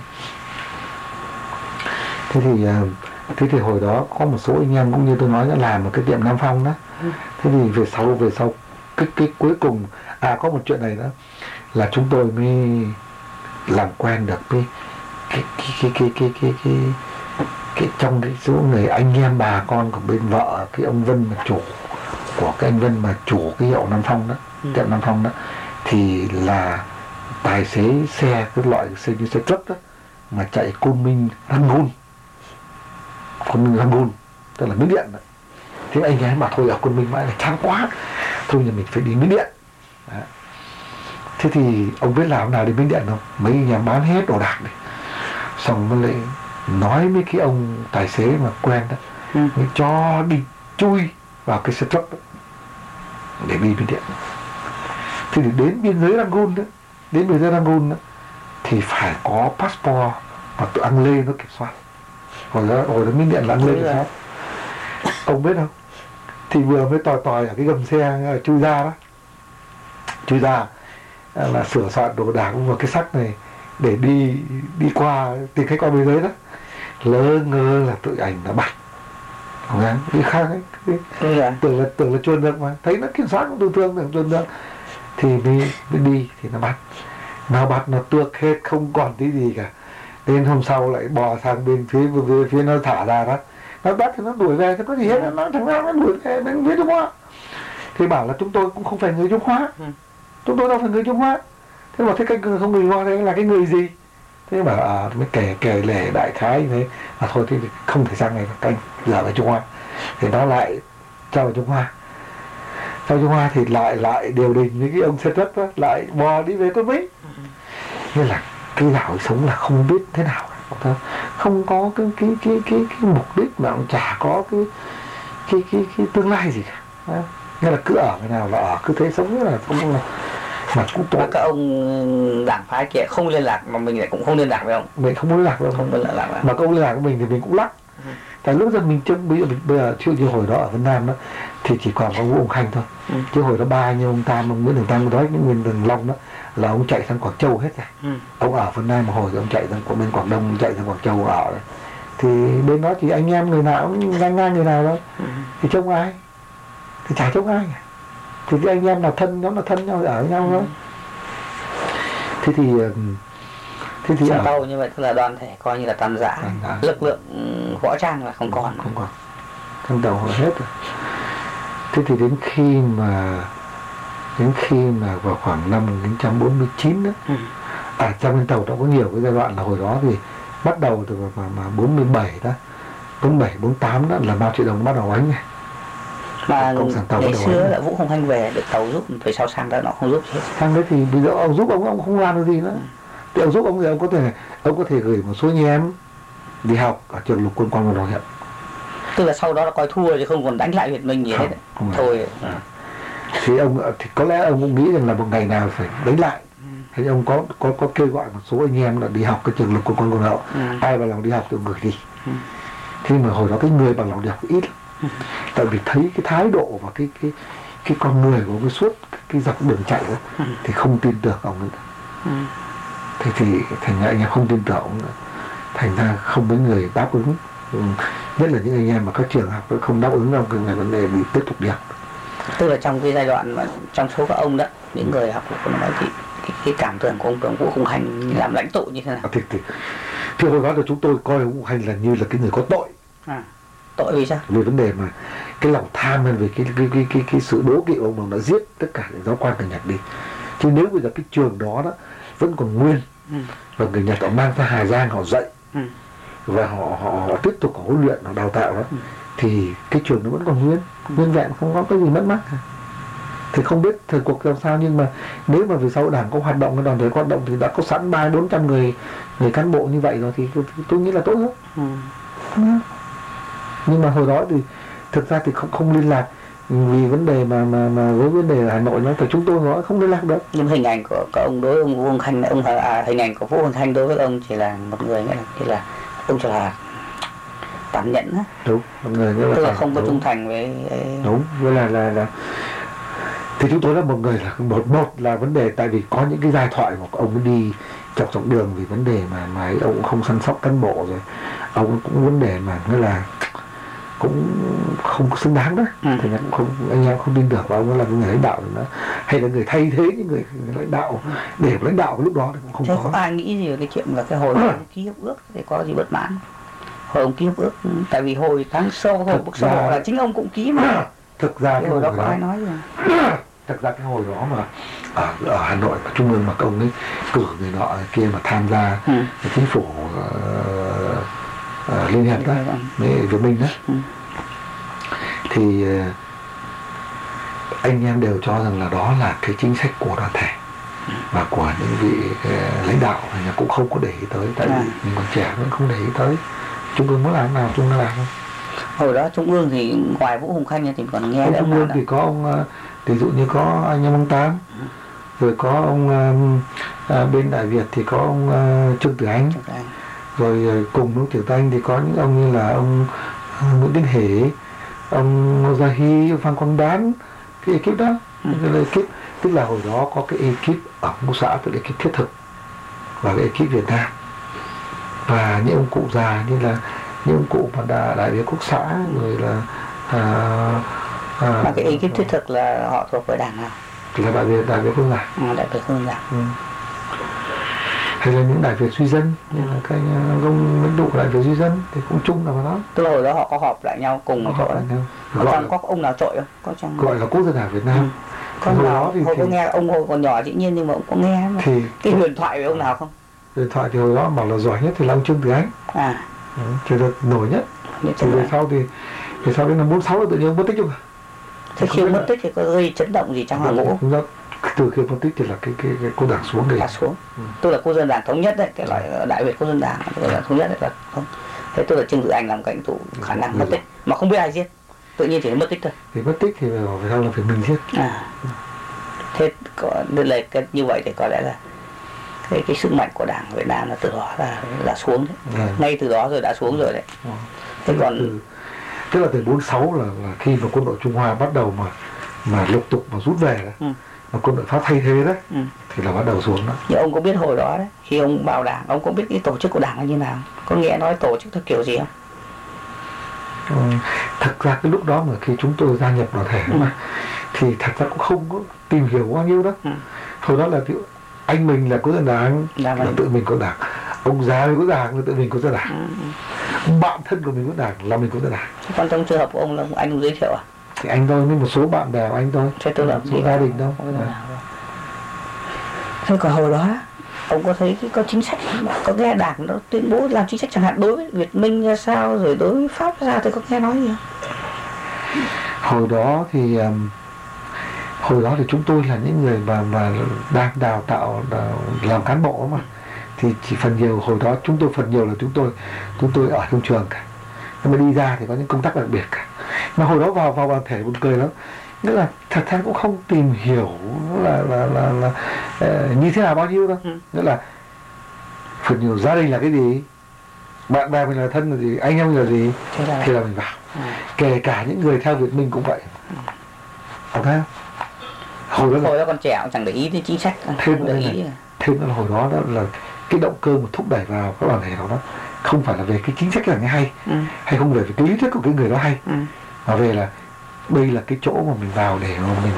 Thế thì thế thì hồi đó có một số anh em cũng như tôi nói đã làm ở cái tiệm Nam Phong đó. Thế thì về sau về sau cái cái cuối cùng à có một chuyện này đó là chúng tôi mới làm quen được với cái cái cái cái cái cái cái, cái trong cái số người anh em bà con của bên vợ cái ông Vân mà chủ của cái anh Vân mà chủ cái hiệu Nam Phong đó, ừ. tiệm Nam Phong đó, thì là tài xế xe cái loại xe như xe truck đó mà chạy Côn Minh Rangoon, Côn Minh Rangoon tức là Miến Điện đó. Thế anh em bảo thôi ở Côn Minh mãi là chán quá, thôi nhà mình phải đi Miến Điện. Đó. Thế thì ông biết làm nào đi Miến Điện không? Mấy nhà bán hết đồ đạc này, xong mới lại nói với cái ông tài xế mà quen đó, ừ. mới cho đi chui vào cái xe truck đó để đi Miến Điện. Thì đến biên giới Rangoon đó, đến biên giới Rangoon đó thì phải có passport và tụi Ang Lê nó kiểm soát. Hồi đó hồi đó Miến Điện là Ang Lê kiểm soát. Ông biết không? Thì vừa mới tòi tòi ở cái gầm xe chui ra đó, chui ra là sửa soạn đồ đạc vào cái sắt này để đi đi qua tìm khách qua biên giới đó, lỡ ngơ là tụi ảnh đã bắt. Không ăn cái khác ấy, cái, tưởng là tưởng là chuồn được mà thấy nó kiểm soát cũng tư thương tưởng chuồn được thì mới, mới đi thì nó bắt, nó bắt nó tước hết không còn tí gì cả. Đến hôm sau lại bò sang bên phía phía, phía nó thả ra đó, nó bắt thì nó đuổi về, thì có gì hết, nó thằng nào nó đuổi về bên phía Trung Hoa. Thì bảo là chúng tôi cũng không phải người Trung Hoa, ừ. chúng tôi đâu phải người Trung Hoa. Thế mà thế cái người không người Hoa thế là cái người gì? Thế bảo à, mới kể kể lể đại khái như thế, à thôi thì không thể sang này canh giờ ở Trung Hoa. Thì nó lại cho vào Trung Hoa, cho Trung Hoa thì lại lại điều đình với cái ông xe truck đó, lại bò đi về Côn Minh. Ừ. Như là cái đảo sống là không biết thế nào, không có cái cái cái cái, cái mục đích mà cũng chả có cái cái cái, cái tương lai gì cả. Nghĩa là cứ ở cái nào là ở, cứ thế sống rất là không là mà cũng tội. Các ông đảng phái kia không liên lạc mà mình lại cũng không liên lạc với ông. Mình không liên lạc với ông. Không liên lạc với ông. Mà ông liên lạc với mình thì mình cũng lắc. Ừ. Tại lúc dân mình trông bây giờ, bây giờ chưa như hồi đó ở Vân Nam đó thì chỉ còn có Vũ Ông Khanh thôi. Ừ. Chứ hồi đó ba như ông Tam, ông Nguyễn Đường Tam đó, những Nguyễn Đường Long đó là ông chạy sang Quảng Châu hết rồi. Ừ. Ông ở Vân Nam một hồi rồi ông chạy sang của bên Quảng Đông, ông chạy sang Quảng Châu ở đấy. Thì bên đó thì anh em người nào cũng ngang ngang người nào đó. Ừ. Thì trông ai? Thì chả trông ai. Thì cái anh em nào thân nó là thân nhau ở với nhau thôi. Ừ. Thế thì thế thì ở đâu như vậy tức là đoàn thể coi như là tan rã, lực lượng võ trang là không còn, không còn, trong đầu hết rồi. Thế thì đến khi mà đến khi mà vào khoảng năm một nghìn chín trăm bốn mươi chín đó, ừ. à trong bên tàu nó có nhiều cái giai đoạn là hồi đó thì bắt đầu từ mà, mà bốn mươi bảy đó, bốn mươi bảy, bốn mươi tám đó là Mao Trạch Đông bắt đầu đánh này. Mà ngày xưa là Vũ Hồng Khanh về được tàu giúp, về sau sang đó nó không giúp hết. Sang đấy thì bây giờ ông giúp ông ông không làm được gì nữa. Ừ. Thì ông giúp ông thì ông có thể ông có thể gửi một số anh em đi học ở trường lục quân quan vào đó hiện. Tức là sau đó là coi thua chứ không còn đánh lại Việt Minh gì hết. Thôi. À. Thì ông thì có lẽ ông cũng nghĩ rằng là một ngày nào phải đánh lại. Ừ. Thế ông có có có kêu gọi một số anh em là đi học cái trường lục quân quan vào đó. Ừ. Ai bằng lòng đi học thì ông gửi đi. Ừ. Thế mà hồi đó cái người bằng lòng đi học ít lắm. Ừ. Tại vì thấy cái thái độ và cái cái cái con người của cái suốt cái dọc đường chạy đó, ừ. thì không tin tưởng ông nữa. Ừ. Thế thì thành ra anh em không tin tưởng ông nữa, thành ra không mấy người đáp ứng. Ừ. Nhất là những anh em mà các trường học không đáp ứng đâu, cái này vấn đề bị tiếp tục đi học. Tức là trong cái giai đoạn mà trong số các ông đó, những người học của nói thì cái, cái cảm tưởng của ông tưởng Vũ Hồng Khanh làm lãnh tụ như thế nào? À, thì, thì, thì hồi đó là chúng tôi coi Vũ Hồng Khanh là như là cái người có tội. À, tội vì sao? Vì vấn đề mà cái lòng tham hơn về cái cái cái cái, cái sự đố kỵ ông đã giết tất cả những giáo quan người Nhật đi. Chứ nếu bây giờ cái trường đó đó vẫn còn nguyên, ừ. và người Nhật họ mang ra Hà Giang họ dạy, ừ. và họ, họ họ tiếp tục họ huấn luyện, họ đào tạo đó, ừ. thì cái trường nó vẫn còn nguyên, ừ. nguyên vẹn, không có cái gì mất mát. Thì không biết thời cuộc làm sao, nhưng mà nếu mà về sau đảng có hoạt động, cái đoàn thể hoạt động thì đã có sẵn ba bốn trăm người người cán bộ như vậy rồi thì tôi nghĩ là tốt hơn. Ừ. Ừ. Nhưng mà hồi đó thì thực ra thì không không liên lạc vì vấn đề mà mà mà với vấn đề ở Hà Nội nó thì chúng tôi nói không liên lạc được. Nhưng hình ảnh của, của ông đối ông Vũ Hồng Khanh, ông à, hình ảnh của Vũ Hồng Khanh đối với ông chỉ là một người nghĩa là chỉ là ông chỉ là tàn nhẫn á. Đúng, một người nghĩa là, tức là không có trung thành với. Đúng, với là là là thì chúng tôi là một người là một một là vấn đề tại vì có những cái giai thoại mà ông đi chọc trọng đường vì vấn đề mà mà ấy, ông cũng không săn sóc cán bộ rồi, ông cũng vấn đề mà nghĩa là cũng không xứng đáng đó, ừ. thì cũng không, anh em không tin được vào ông là người lãnh đạo nữa, hay là người thay thế những người, người lãnh đạo để lãnh đạo lúc đó thì cũng không. Thế có. Có ai nghĩ gì về cái chuyện là cái hồi à. ký hiệp ước thì có gì bất mãn? Hồi ông ký hiệp ước, tại vì hồi tháng sau hồi bức sổ là chính ông cũng ký mà. Thực ra cái hồi đó hồi có đó, ai nói gì? Thực ra cái hồi đó mà ở, ở Hà Nội và Trung ương mà ông ấy cử người nọ kia mà tham gia ừ. chính phủ uh, uh, liên hiệp đó, với Việt Minh đó, ừ. thì uh, anh em đều cho rằng là đó là cái chính sách của đoàn thể ừ. và của những vị uh, lãnh đạo, cũng không có để ý tới, tại vì à. mình còn trẻ vẫn không để ý tới. Trung ương muốn làm nào Trung ương làm không? Hồi đó Trung ương thì ngoài Vũ Hồng Khanh thì còn nghe. Trung ương thì có ông, ví dụ như có anh em ông Tám, ừ. rồi có ông à, bên Đại Việt thì có ông à, Trương Tử Anh, Anh, rồi à, cùng ông Tiểu Thanh thì có những ông như là ông à, Nguyễn Tiến Hỷ, ông Ngô Gia Hy, ông Phan Quang Đán, cái ekip đó, ừ. cái ekip, tức là hồi đó có cái ekip ở một xã, tức là ekip thiết thực và cái ekip Việt Nam, và những ông cụ già như là những ông cụ mà đã đại biểu quốc xã, rồi là à, à, mà cái ekip thiết thực là họ thuộc về đảng nào? Là đại biểu đại biểu quốc gia. À, đại biểu quốc gia. Ừ. Hay là những đại biểu duy dân, như là cái ông lãnh tụ đại biểu duy dân thì cũng chung là vào đó. Tức là hồi đó họ có họp lại nhau cùng một chỗ. Có trong có ông nào trội không? Có trong gọi là Quốc dân đảng Việt Nam. Ừ. Có hồi nào thì hồi thì... có nghe ông hồi còn nhỏ dĩ nhiên, nhưng mà ông có nghe mà. Thì cái huyền thoại về ông nào không? Huyền thoại thì hồi đó bảo là giỏi nhất thì là ông Trương Tử Anh. À. Ừ, thì được nổi nhất. Thì về sau thì về sau đến năm bốn sáu là tự nhiên ông mất tích rồi. Thế khi mất tích thì có gây chấn động gì trong hàng ngũ? Từ khi mất tích thì là cái cái, cái cô đảng xuống rồi. À, xuống. Ừ. Tức là quốc dân đảng thống nhất đấy, cái loại Đại Việt quốc dân đảng, tức là thống nhất đấy là không. Thế tức là Trương Tử Anh làm cảnh thủ khả năng mất tích mà không biết ai giết, tự nhiên chỉ mất tích thôi. Thì mất tích thì phải sao là phải mình giết. À. Thế có nên là cái như vậy thì có lẽ là cái cái sức mạnh của đảng Việt Nam là từ đó là là xuống đấy. À. Ngay từ đó rồi đã xuống rồi đấy. À. Thế còn từ, tức là từ bốn sáu là, là khi mà quân đội Trung Hoa bắt đầu mà mà lục tục mà rút về đấy, ừ. mà quân đội Pháp thay thế đấy, ừ. thì là bắt đầu xuống đó. Nhưng ông có biết hồi đó đấy, khi ông vào đảng, ông có biết cái tổ chức của đảng là như nào? Có nghe nói tổ chức theo kiểu gì không? Ừ, thật ra cái lúc đó mà khi chúng tôi gia nhập đoàn thể ừ. mà thì thật ra cũng không có tìm hiểu bao nhiêu đó. Ừ. Hồi đó là anh mình là quốc dân đảng là, là tự mình có đảng, ông già mình có đảng là tự mình có dân đảng, ừ. bạn thân của mình có đảng là mình có dân đảng. Còn trong trường hợp của ông là anh không giới thiệu à? Thì anh thôi, với một số bạn bè của anh thôi, thế tôi làm số gia đình đâu. Thế còn hồi đó ông có thấy có chính sách, có nghe đảng nó tuyên bố làm chính sách chẳng hạn đối với Việt Minh ra sao, rồi đối với Pháp ra sao, thì có nghe nói gì không? Hồi đó thì um, hồi đó thì chúng tôi là những người mà mà đang đào tạo làm cán bộ mà, thì chỉ phần nhiều hồi đó chúng tôi phần nhiều là chúng tôi chúng tôi ở trong trường cả, nhưng mà đi ra thì có những công tác đặc biệt cả. Mà hồi đó vào vào đoàn thể buồn cười lắm, nghĩa là thật ra cũng không tìm hiểu là là là, là, là uh, như thế nào bao nhiêu đâu, ừ. nghĩa là phần nhiều gia đình là cái gì, bạn bè mình là thân là gì, anh em mình là gì, là thì là mình vào, ừ. kể cả những người theo Việt Minh cũng vậy, ừ. thấy không? Hồi đó, hồi đó còn trẻ cũng chẳng để ý đến chính sách, thêm để ý. Thêm là hồi đó đó là cái động cơ mà thúc đẩy vào các đoàn thể đó, đó không phải là về cái chính sách là nghe hay, ừ. hay không về cái lý thuyết của cái người đó hay, ừ. mà về là đây là cái chỗ mà mình vào để mà mình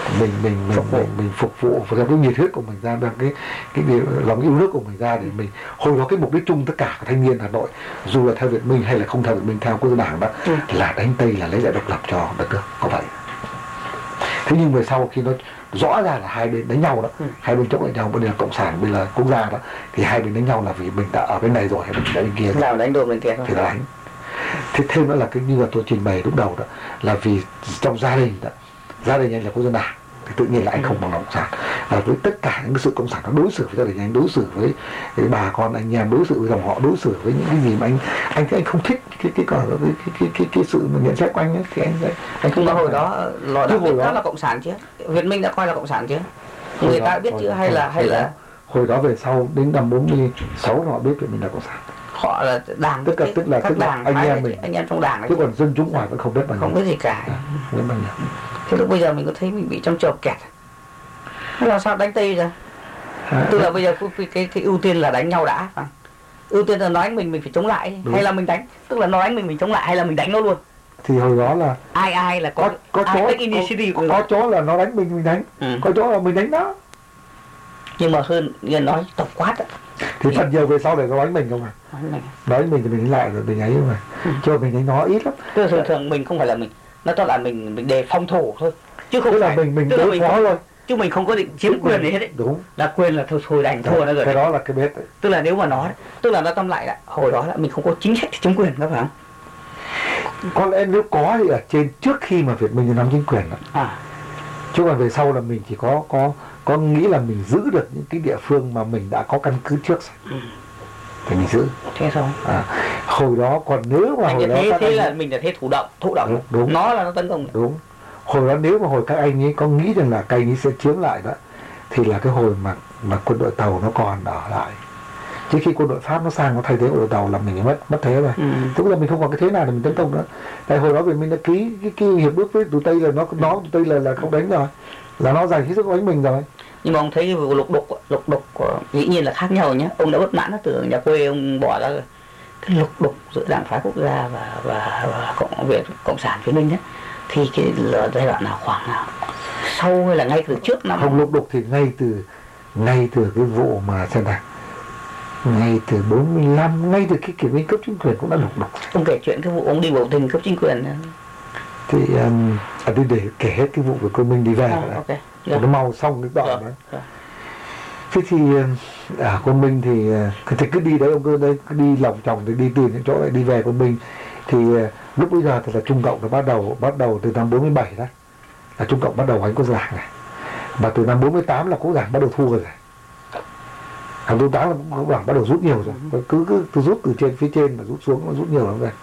mình mình mình Phục vụ. mình, mình phục vụ và cái nhiệt huyết của mình ra, đem cái cái điều- lòng yêu nước của mình ra để mình hồi đó cái mục đích chung tất cả của thanh niên Hà Nội, dù là theo Việt Minh hay là không theo Việt Minh, theo quốc dân đảng đó, Ừ. là đánh Tây, là lấy lại độc lập cho đất nước, có vậy. Thế nhưng về sau khi nó rõ ra là hai bên đánh nhau đó, Ừ. hai bên chống lại nhau, bên là cộng sản, bên là quốc gia đó, thì hai bên đánh nhau là vì mình đã ở bên này rồi hay mình đã bên kia rồi, nào đánh đồn bên kia thôi. thì đã đánh. Thế thêm nữa là cái như là tôi trình bày lúc đầu đó, là vì trong gia đình đó, gia đình anh là quốc dân đảng thì tự nhiên là anh không bằng cộng sản, và với tất cả những cái sự cộng sản nó đối xử với gia đình anh, đối xử với, với bà con anh em, đối xử với dòng họ, đối xử với những cái gì mà anh anh thấy anh không thích cái cái cái cái cái cái, cái, cái sự mà nhận xét của anh ấy, thì anh anh Nhưng mà hồi phải- đó lò Chứ đã hồi biết đó- đó là cộng sản chứ, Việt Minh đã coi là cộng sản chứ, Hồi người đó- ta biết hồi chứ, đó- hay là hồi- hay hồi là đó- hồi đó về sau đến năm bốn mươi sáu họ biết Việt Minh là cộng sản, họ là đảng, Tức là- cái- tức là- các tức là đảng anh phái em đấy, mình. anh em trong đảng ấy chứ còn dân chúng ngoài vẫn không biết bao không nhiêu, biết gì cả. không biết bao nhiêu. Thế lúc bây giờ mình có thấy mình bị trong chộp kẹt, thế là sao đánh Tây ra? À, Tức là bây giờ cái cái, cái ưu tiên là đánh nhau đã, phải không? Ưu tiên là nó đánh mình mình phải chống lại, Đúng. hay là mình đánh, tức là nó đánh mình mình chống lại, hay là mình đánh nó luôn. thì hồi đó là Ai ai là có có có ai chỗ take initiative có, của có nó. chỗ là nó đánh mình mình đánh, Ừ. có chỗ là mình đánh nó, Nhưng mà hơn như nói tổng quát á, thì phần nhiều về sau để nó đánh mình không à, nói này. nói mình thì mình đánh lại rồi mình ấy không à, Ừ. cho mình đánh nó ít lắm, Tức là thường thường mình không phải là mình, nó tức là mình mình đề phòng thủ thôi, chứ không tức là phải mình mình tức là đối mình phó không, thôi, chứ mình không có định chiếm quyền gì hết đấy. đúng, Là quyền là thôi thôi đành thua nó rồi. cái đó là cái bếp đấy. Tức là nếu mà nó tức là nó tâm lại là hồi đó là mình không có chính sách để chống quyền, có phải không? Có lẽ nếu có thì ở trên trước khi mà Việt Minh nắm chính quyền đó. À, Chứ còn về sau là mình chỉ có có có nghĩ là mình giữ được những cái địa phương mà mình đã có căn cứ trước ừ. thì mình giữ. Thế thôi. À, hồi đó còn nếu mà Anh hồi như đó thế các thế anh, là mình là thế thủ động, thụ động. Đúng, đúng. Nó là nó tấn công. đúng, hồi đó nếu mà hồi các anh ấy có nghĩ rằng là các anh ấy sẽ chiếm lại đó, thì là cái hồi mà mà quân đội tàu nó còn ở lại, chứ khi quân đội Pháp nó sang nó thay thế quân đội tàu là mình mất mất thế rồi. Ừ. Tức là mình không còn cái thế nào để mình tấn công nữa. Tại hồi đó Việt Minh đã ký cái, cái hiệp ước với tụi Tây là nó nó tụi Tây là là không đánh rồi, là nó dành hết sức đánh mình rồi. Nhưng mà ông thấy cái vụ lục đục lục đục của dĩ nhiên là khác nhau nhé. Ông đã bất mãn nó từ nhà quê ông bỏ ra cái lục đục giữa đảng phái quốc gia và và, và cộng Việt cộng sản Việt Minh ấy. Thì cái là giai đoạn nào, khoảng nào, sau hay là ngay từ trước năm Không, lục đục thì ngay từ ngay từ cái vụ mà xem nào, ngay từ bốn mươi lăm, ngay từ cái kỷ nguyên cấp chính quyền cũng đã lục đục. ông kể chuyện cái vụ ông đi biểu tình cấp chính quyền. Thì um, à, tôi để kể hết cái vụ của Côn Minh đi về À, đã. ok. Để nó mau xong cái đoạn Rồi, đó. rồi. Thế thì ở Côn Minh thì, thì cứ đi đấy, ông cứ đấy cứ đi lòng chòng thì đi từ những chỗ lại đi về Côn Minh. Thì lúc bây giờ thì là Trung Cộng nó bắt đầu bắt đầu từ năm bốn mươi bảy đó là Trung Cộng bắt đầu đánh quốc gia này, và từ năm bốn mươi tám là quốc gia bắt đầu thua rồi. Năm bốn mươi tám là quốc gia bắt đầu rút nhiều rồi, và cứ cứ từ rút từ trên phía trên mà rút xuống nó rút nhiều lắm rồi.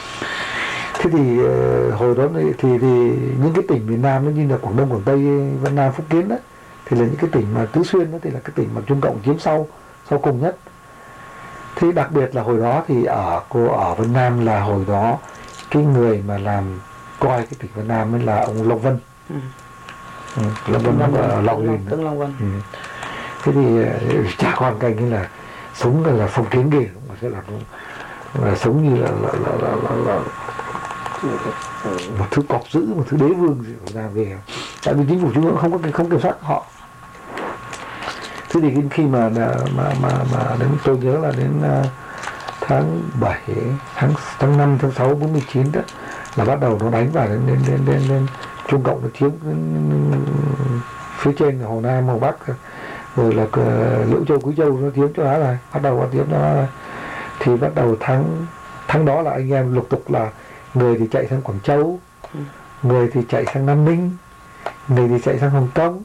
Thế thì uh, hồi đó thì, thì thì những cái tỉnh miền Nam nó như là Quảng Đông, Quảng Tây, Vân Nam, Phúc Kiến đó, thì là những cái tỉnh mà Tứ Xuyên đó thì là cái tỉnh mà Trung Cộng chiếm sau sau cùng nhất. Thế đặc biệt là hồi đó thì ở cô ở Vân Nam là hồi đó cái người mà làm coi cái tỉnh Vân Nam ấy là ông Long Vân. Ừ. Ừ, Long Vân Long ở Vân, Long Liên. Tương Long Vân. Ừ. Thế thì uh, cha con canh ấy là sống là, là phong kiến ghê, mà sẽ là, là sống như là, là, là, là, là, là một thứ cọp dữ, một thứ đế vương gì của Nam về. Tại vì chính phủ trung ương không có không kiểm soát họ. Thế thì khi mà mà mà mà đến tôi nhớ là đến uh, tháng bảy, tháng tháng năm, tháng sáu bốn mươi chín đó là bắt đầu nó đánh vào đến đến đến đến, đến Trung Cộng nó chiếm đến, phía trên Hồ Nam, Hồ Bắc, rồi là uh, Liễu Châu, Quý Châu nó chiếm chỗ đó rồi, bắt đầu bắt chiếm chỗ đó rồi. Thì bắt đầu tháng tháng đó là anh em lục tục là người thì chạy sang Quảng Châu, Ừ. người thì chạy sang Nam Ninh, người thì chạy sang Hồng Kông,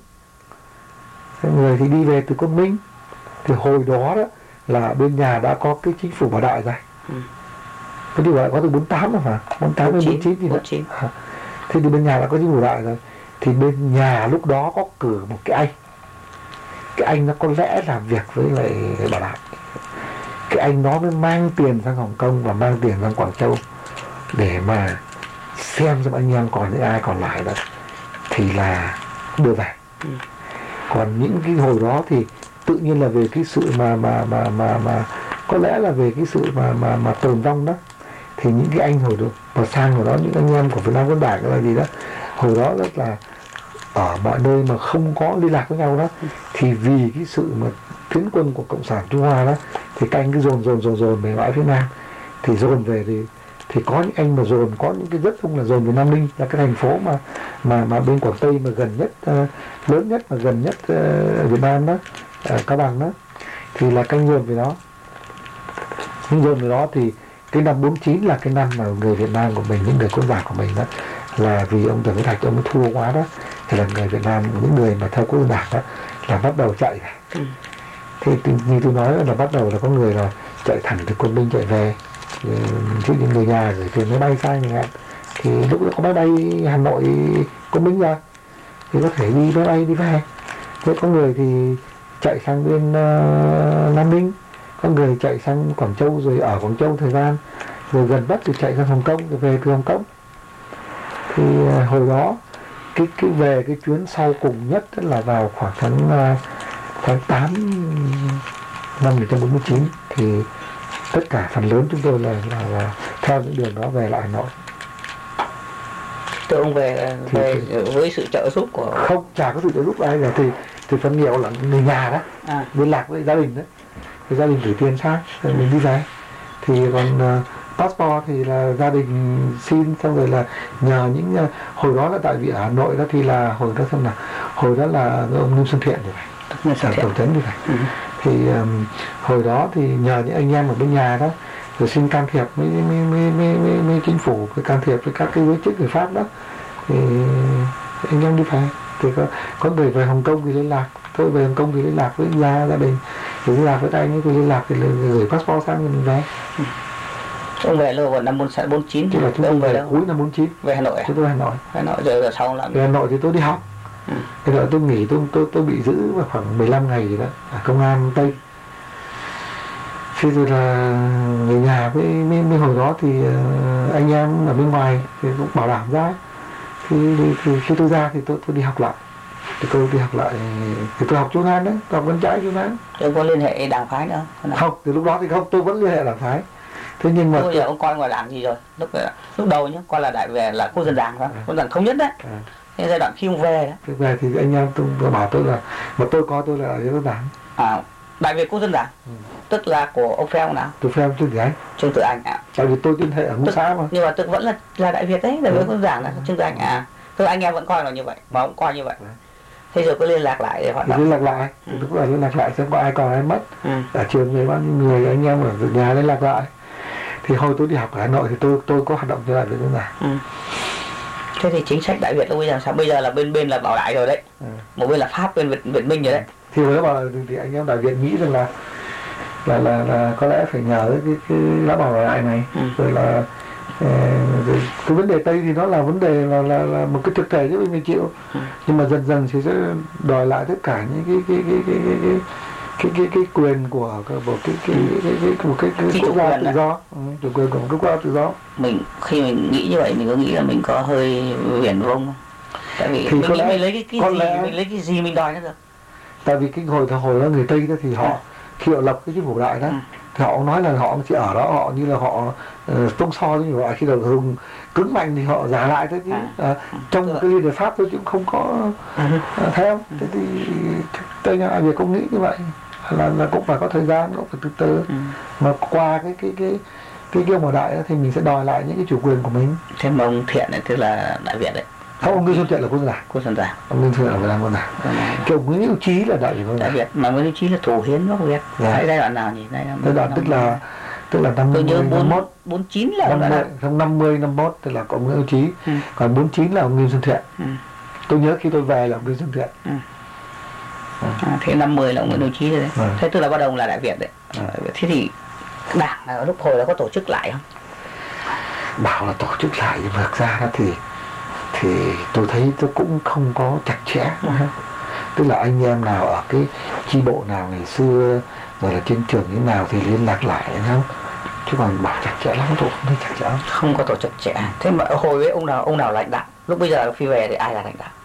người thì đi về từ Côn Minh. Thì hồi đó, đó là bên nhà đã có cái chính phủ bảo đại rồi. Ừ. Cái điều bảo đại có từ bốn mươi tám rồi mà, bốn mươi tám đến bốn mươi chín gì đó. À, thế thì bên nhà đã có chính phủ đại rồi. Thì bên nhà lúc đó có cử một cái anh. Cái anh nó có lẽ làm việc với lại bảo đại. Cái anh nó mới mang tiền sang Hồng Kông và mang tiền sang Quảng Châu để mà xem xem anh em còn những ai còn lại đó thì là đưa về. Ừ. Còn những cái hồi đó thì tự nhiên là về cái sự mà mà mà mà mà có lẽ là về cái sự mà mà mà tồn vong đó, thì những cái anh hồi đó mà sang hồi đó, những anh em của Việt Nam Quân Đảng là gì đó, hồi đó rất là ở mọi nơi mà không có liên lạc với nhau đó, thì vì cái sự mà tiến quân của Cộng sản Trung Hoa đó, thì các anh cứ dồn dồn dồn dồn về bãi phía Nam, thì dồn về thì thì có những anh mà dồn, có những cái rất đông là dồn về Nam Ninh, là cái thành phố mà mà mà bên Quảng Tây mà gần nhất, uh, lớn nhất mà gần nhất uh, Việt Nam đó, uh, Cao Bằng đó, thì là các anh dồn về đó. Nhưng dồn về đó thì cái năm bốn chín là cái năm mà người Việt Nam của mình, những người quân đảng của mình đó, là vì ông Trần Quý Thạch ông ấy thua quá đó, thì là người Việt Nam, những người mà theo quân đảng đó là bắt đầu chạy. Ừ. Thì như tôi nói là bắt đầu là có người là chạy thẳng từ quân binh chạy về, chứ những người nhà gửi tiền máy bay sang chẳng hạn, thì lúc đó có máy bay Hà Nội quân binh rồi thì có thể đi máy bay đi về. Thế có người thì chạy sang bên uh, Nam Ninh, có người chạy sang Quảng Châu rồi ở Quảng Châu thời gian, rồi gần Bắc thì chạy sang Hồng Kông rồi về từ Hồng Kông. Thì uh, hồi đó cái cái về cái chuyến sau cùng nhất là vào khoảng tháng uh, tháng tám năm một nghìn chín trăm bốn mươi chín, thì tất cả phần lớn chúng tôi là, là, là theo những đường đó về lại Hà Nội. Thưa ông về, về thì, với sự trợ giúp của không, chả có sự trợ giúp ai cả, thì thì phần nhiều là người nhà đó, à. liên lạc với gia đình đấy, thì gia đình gửi tiền sang rồi mình đi về. Thì còn uh, passport thì là gia đình xin, xong rồi là nhờ những uh, hồi đó là tại vì ở Hà Nội đó thì là hồi đó xem nào, hồi đó là ông Nghiêm Xuân Thiện rồi này, tổng trấn như vậy. Ừ. Thì um, hồi đó thì nhờ những anh em ở bên nhà đó, rồi xin can thiệp với với, với, với, với, với chính phủ, với can thiệp với các cái giới chức người Pháp đó, thì anh em đi về. Thì có, có người về Hồng Kông thì liên lạc, tôi về Hồng Kông thì liên lạc với gia gia đình, thì liên lạc với các anh ấy, thì liên lạc thì gửi passport sang thì mình về. Ừ. Ông về lâu vào năm bốn chín thì là chúng tôi về, về cuối năm bốn chín về Hà Nội à? Chúng tôi Hà Nội. Hà Nội rồi, rồi sau là về Hà Nội thì tôi đi học. Ừ. Thế rồi tôi nghỉ, tôi tôi tôi bị giữ vào khoảng mười lăm ngày gì đó ở công an Tây. Thì rồi là người nhà với, với, với hồi đó thì uh, anh em ở bên ngoài thì cũng bảo đảm ra. Thì, thì, thì khi tôi ra thì tôi tôi đi học lại. Thì tôi đi học lại thì tôi học Trung An đấy, học bên trái Trung An. Ông có liên hệ đảng phái nữa không? Không, từ lúc đó thì không, tôi vẫn liên hệ đảng phái. Thế nhưng mà bây giờ ông coi ngoài đảng gì rồi? Lúc lúc đầu nhá, coi là đại về là quốc dân đảng phải không? Quốc dân thống nhất đấy. À. Thế giai đoạn khi ông về đó. Về thì anh em tôi bảo tôi là, mà tôi có tôi là ở dân đảng. À, đại Việt quốc dân đảng. Ừ. Tức là của ông Pheo nào? Tôi Pheo Trương Thị Anh. Trương Thị Anh à? Tại vì tôi liên hệ ở ngũ xã mà. Nhưng mà tức vẫn là là đại Việt đấy, đại Việt quốc dân đảng là Trương Thị Anh à? Tức là anh em vẫn coi là như vậy, mà ông coi như vậy. Ừ. Thế rồi có liên lạc lại để hoạt động. Liên lạc lại, ừ. Lúc là liên lạc lại xem có ai còn ai mất. Ừ. Ở trường về bao nhiêu người anh em ở nhà liên lạc lại. Thì hồi tôi đi học ở Hà Nội thì tôi tôi có hoạt động cho đại Việt dân đảng. Ừ. Thế thì chính sách đại Việt lúc bây giờ sao? Bây giờ là bên bên là bảo đại rồi đấy. Ừ. Một bên là Pháp, bên Việt, Việt Minh rồi đấy. Thì hồi đó bảo là thì anh em đại Việt nghĩ rằng là là là, là có lẽ phải nhờ cái cái lá bảo đại này. Ừ. Rồi là rồi cái vấn đề Tây thì nó là vấn đề là là, là một cái thực thể chứ mình chịu. Ừ. Nhưng mà dần dần thì sẽ đòi lại tất cả những cái cái cái cái cái, cái cái cái cái quyền của một cái cái cái cái một cái cái quốc gia tự do, chủ quyền của một quốc gia tự do. Mình khi mình nghĩ như vậy mình có nghĩ là mình có hơi viển vông không? Tại vì thì mình nghĩ lẽ, mình lấy cái, cái gì lẽ, mình lấy cái gì mình đòi nó được. Tại vì cái hồi hồi đó người Tây đó thì họ, à. khi họ lập cái chính phủ đại đó, à. thì họ nói là họ chỉ ở đó, họ như là họ uh, tung so với loại, khi đầu hùng cứng mạnh thì họ giả lại thế chứ. À. À, trong Được. cái liên hiệp Pháp tôi cũng không có à. uh, theo. Ừ. Thế thì Tây Nga Việt cũng nghĩ như vậy. Là, là cũng phải có thời gian, cũng phải từ từ. Ừ. Mà qua cái cái cái cái kêu mà đại thì mình sẽ đòi lại những cái chủ quyền của mình. Thế mà ông Thiện này tức là đại Việt đấy. Không, ông Nguyễn Xuân Thiện là quốc dân đảng. Quốc dân đảng. Ông Nguyễn Xuân Thiện là Việt Nam quốc dân đảng. Cái ông Nguyễn Hữu Trí là đại Việt quốc dân đảng. Đại Việt, mà Nguyễn Hữu Trí là thủ hiến gốc Việt. Đấy, giai đoạn nào nhỉ? Giai đoạn tức là tức là năm mươi, năm mốt, bốn chín là năm mươi, trong năm mươi, năm mốt tức là ông Nguyễn Hữu Trí. Ừ. Còn bốn chín là ông Nguyễn Xuân Thiện. Ừ. Tôi nhớ khi tôi về là ông Nguyễn Xuân Thiện. Ừ. À, thế năm mươi là ông Nguyễn Hữu Trí rồi đấy. À. Thế tức là bắt đầu là đại Việt đấy. À. Thế thì đảng ở lúc hồi đó có tổ chức lại không? Bảo là tổ chức lại, nhưng mà thực ra đó thì thì tôi thấy tôi cũng không có chặt chẽ. Ừ. Tức là anh em nào ở cái chi bộ nào ngày xưa, rồi là trên trường như nào thì liên lạc lại không? Chứ còn bảo chặt chẽ lắm tôi không thấy chặt chẽ lắm. Không có tổ chức chặt chẽ. Thế mà hồi ấy ông nào ông nào lãnh đạo? Lúc bây giờ khi về thì ai là lãnh đạo?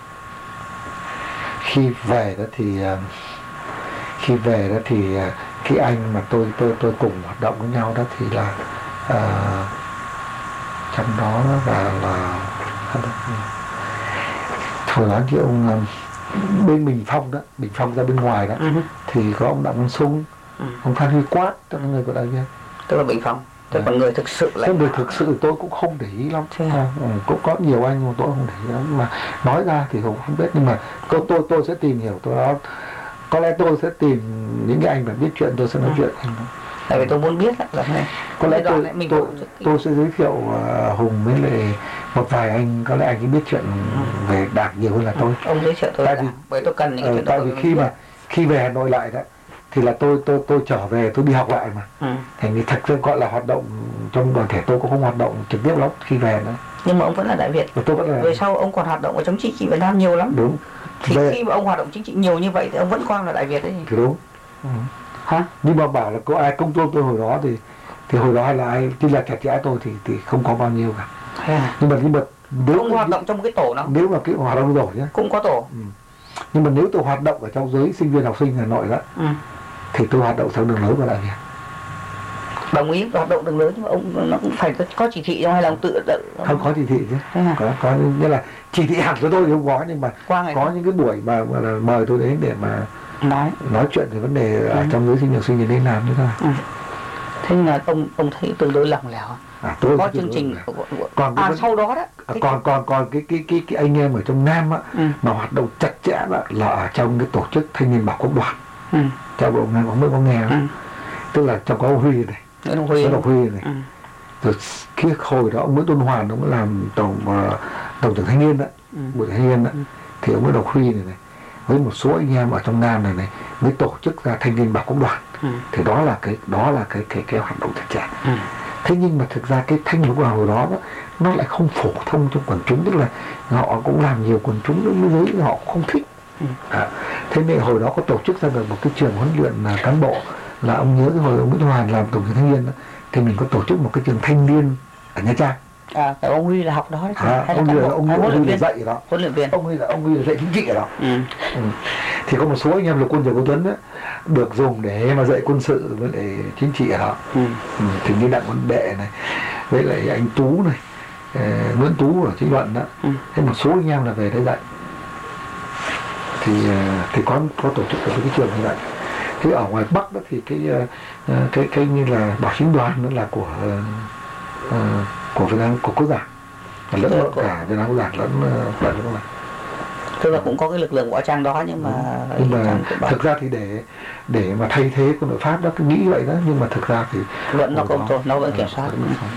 Khi về đó thì khi về đó thì cái anh mà tôi tôi tôi cùng hoạt động với nhau đó thì là uh, trong đó là là hồi đó thì ông um, bên Bình Phong đó, Bình Phong ra bên ngoài đó, Ừ. thì có ông Đặng Văn Sung, Ừ. ông Phan Huy Quát, tức là người của đại viên. Tức là Bình Phong. Thế Dạ. còn người thực sự là Cái người thực sự tôi cũng không để ý lắm. Thế à? Ừ, cũng có nhiều anh mà tôi không để ý lắm, mà nói ra thì cũng không biết, nhưng mà tôi tôi, tôi sẽ tìm hiểu tôi đó. Có lẽ tôi sẽ tìm những cái anh mà biết chuyện, tôi sẽ nói Ừ. chuyện anh. tại vì tôi muốn biết là này, Có lẽ giai đoạn tôi này mình tôi, tổ chức cái- tôi sẽ giới thiệu uh, Hùng với lại một vài anh, có lẽ anh ấy biết chuyện về Đảng nhiều hơn là tôi. ông giới thiệu tôi Tại là vì- bởi tôi cần những cái Ờ, chuyện đó tại bởi vì vì khi mình mà khi về Hà Nội lại đó thì là tôi tôi tôi trở về tôi đi học lại mà, biết. Ừ. thành vì thật sự gọi là hoạt động trong đoàn thể tôi cũng không hoạt động trực tiếp lắm khi về nữa. Nhưng mà ông vẫn là Đại Việt. Và tôi vẫn là Về sau ông còn hoạt động ở chống chính trị Việt Nam nhiều lắm. đúng. Thì Về khi mà ông hoạt động chính trị nhiều như vậy thì ông vẫn coi là Đại Việt đấy. thì đúng. Ừ. Hả? Nhưng mà bảo là có ai công tôi tôi hồi đó thì thì hồi đó là ai tin là chặt chẽ tôi thì thì không có bao nhiêu cả. Thế à? Nhưng mà nhưng mà nếu Ông hoạt động trong một cái tổ nào? nếu mà cái hoạt động rồi nhé, Cũng có tổ. nhưng mà nếu tôi hoạt động ở trong giới sinh viên học sinh Hà Nội đó Ừ. thì tôi hoạt động theo đường lối của Đại Việt. Đồng ý hoạt động đường lớn, nhưng mà ông nó cũng phải có chỉ thị trong hay là ông tự tự Không có chỉ thị chứ. Thế à? Có có nghĩa là chỉ thị hẳn với tôi thì không có, nhưng mà Qua ngày có những cái buổi mà, mà là mời tôi đến để mà nói. nói chuyện về vấn đề ở Ừ. trong giới sinh viên học sinh thì nên làm như thế nào. Ừ. Thế nhưng mà ông ông thấy tương đối lỏng lẻo. À, tôi Có thì chương tôi- trình còn cái à vấn- sau đó đó. À, cái- còn còn còn cái cái cái cái anh em ở trong Nam á, Ừ. mà hoạt động chặt chẽ là, là ở trong cái tổ chức thanh niên bảo quốc đoàn. Ừ. Theo bộ nghe ông mới có nghe, Ừ. tức là trong có ông Huy này, Nguyễn Hồng Huy. Nguyễn Ngọc Huy này, Ừ. rồi kia hồi đó ông Nguyễn Tuấn Hoàn ông làm tổng uh, tổng trưởng thanh niên đó, Ừ. buổi thanh niên đó, Ừ. thì ông Nguyễn Ngọc Huy này này với một số anh em ở trong Nam này này mới tổ chức ra thanh niên bảo quốc đoàn. Ừ. Thì đó là cái đó là cái cái cái hoạt động chặt chẽ. Ừ. Thế nhưng mà thực ra cái thanh niên vào hồi đó, đó nó lại không phổ thông trong quần chúng, tức là họ cũng làm nhiều quần chúng đối với họ cũng không thích. Ừ. À, thế nên hồi đó có tổ chức ra được một cái trường huấn luyện là cán bộ, là ông nhớ cái hồi ông Nguyễn Hoàn làm tổng trưởng thanh niên đó, thì mình có tổ chức một cái trường thanh niên ở Nha Trang. À, cái ông Huy là học đó đấy. À, Hay là ông cán Huy là bộ? ông, À, ông huấn luyện Huy là viên. dạy ở đó, Huấn luyện viên. ông Huy là ông Huy là dạy chính trị ở đó. Ừ. Ừ. Thì có một số anh em là quân Trần Quốc Tuấn đó, được dùng để mà dạy quân sự với lại chính trị ở đó. Ừ. Ừ, thì như Đặng Văn Đệ này với lại anh Tú này, uh, Nguyễn Tú ở Chính Luận đó. Ừ. Thế một số anh em là về đây dạy, thì uh, thì có có tổ chức ở cái trường như vậy. Thế ở ngoài Bắc đó thì cái uh, cái cái như là Bảo Chính Đoàn nó là của uh, uh, của Việt Nam, của quốc gia, lẫn Dạ, lẫn của- cả Việt Nam quốc gia lẫn uh, lẫn quốc gia. Tức là cũng có cái lực lượng võ trang đó, nhưng mà Nhưng mà trong cái thực ra thì để để mà thay thế quân đội Pháp đó, cứ nghĩ vậy đó, nhưng mà thực ra thì vẫn nó hồi cũng đó- thôi, nó vẫn ờ, kiểm soát. vẫn kiểm soát.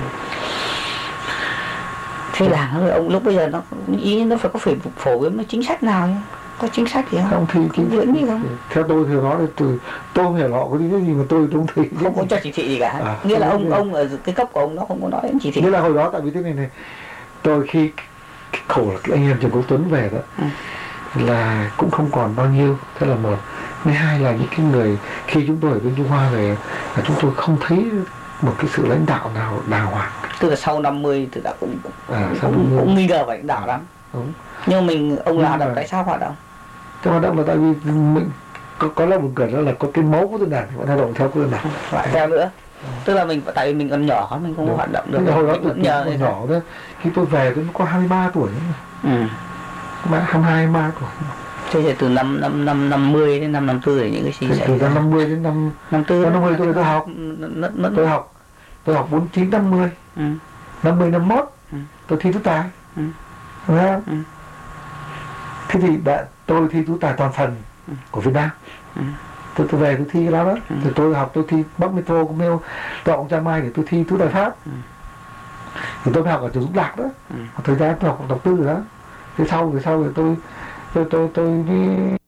Thế đảng ông lúc bây giờ nó ý nó phải có phải phổ biến cái chính sách nào nhá? Có chính sách gì không? Không thì Cũng vẫn đi không? theo tôi thì nó là từ tôi không hiểu họ có cái gì mà tôi không thấy. Không có cho chỉ thị gì cả. À, Nghĩa là không ông có gì. ông ở cái cấp của ông nó không có nói đến chỉ thị. Nghĩa là hồi đó tại vì thế này này, tôi khi khổ là cái anh em Trần Quốc Tuấn về đó, Ừ. là cũng không còn bao nhiêu. Thế là một, thứ hai là những cái người khi chúng tôi ở bên Trung Hoa về là chúng tôi không thấy một cái sự lãnh đạo nào đàng hoàng. Tức là sau năm mươi thì đã cũng À, sau cũng, năm mươi. cũng nghi ngờ vậy đạo lắm. Đúng. Nhưng mình ông là Nhưng hoạt động mà- tại sao hoạt động? Thế hoạt động là tại vì mình có, có là một cái đó là có cái máu của dân đảng thì vẫn hoạt động theo của dân đảng. Lại theo nữa. Tức là mình tại vì mình còn nhỏ mình không có Đúng. hoạt động được. Thế là hồi đó Mình tôi vẫn nhờ còn người nhỏ đó, khi tôi về tôi có hai mươi ba tuổi, Ừ. hai mươi hai, hai mươi ba tuổi. Thế thì từ năm năm năm năm mươi đến năm năm tư thì những cái gì Từ, xảy từ ra? năm năm mươi đến năm Năm tư. năm năm mươi tôi tôi học, Nó, nó, tôi học, tôi học bốn chín năm mươi, Ừ. năm mươi năm mốt, Ừ. tôi thi tú tài, Ừ. đúng không? Ừ. Thế thì đã, tôi thi tú tài toàn phần Ừ. của Việt Nam. Ừ. Tôi tôi về tôi thi cái đó đó, Ừ. thì tôi học tôi thi Bắc Metro của Mêu, tôi học ông Trang Mai để tôi thi tú tài Pháp. Ừ. Thì tôi phải học ở trường Dũng Lạc đó, Ừ. thời gian tôi học tập tư rồi đó. Thế sau thì sau thì tôi tôi tôi tôi, tôi mới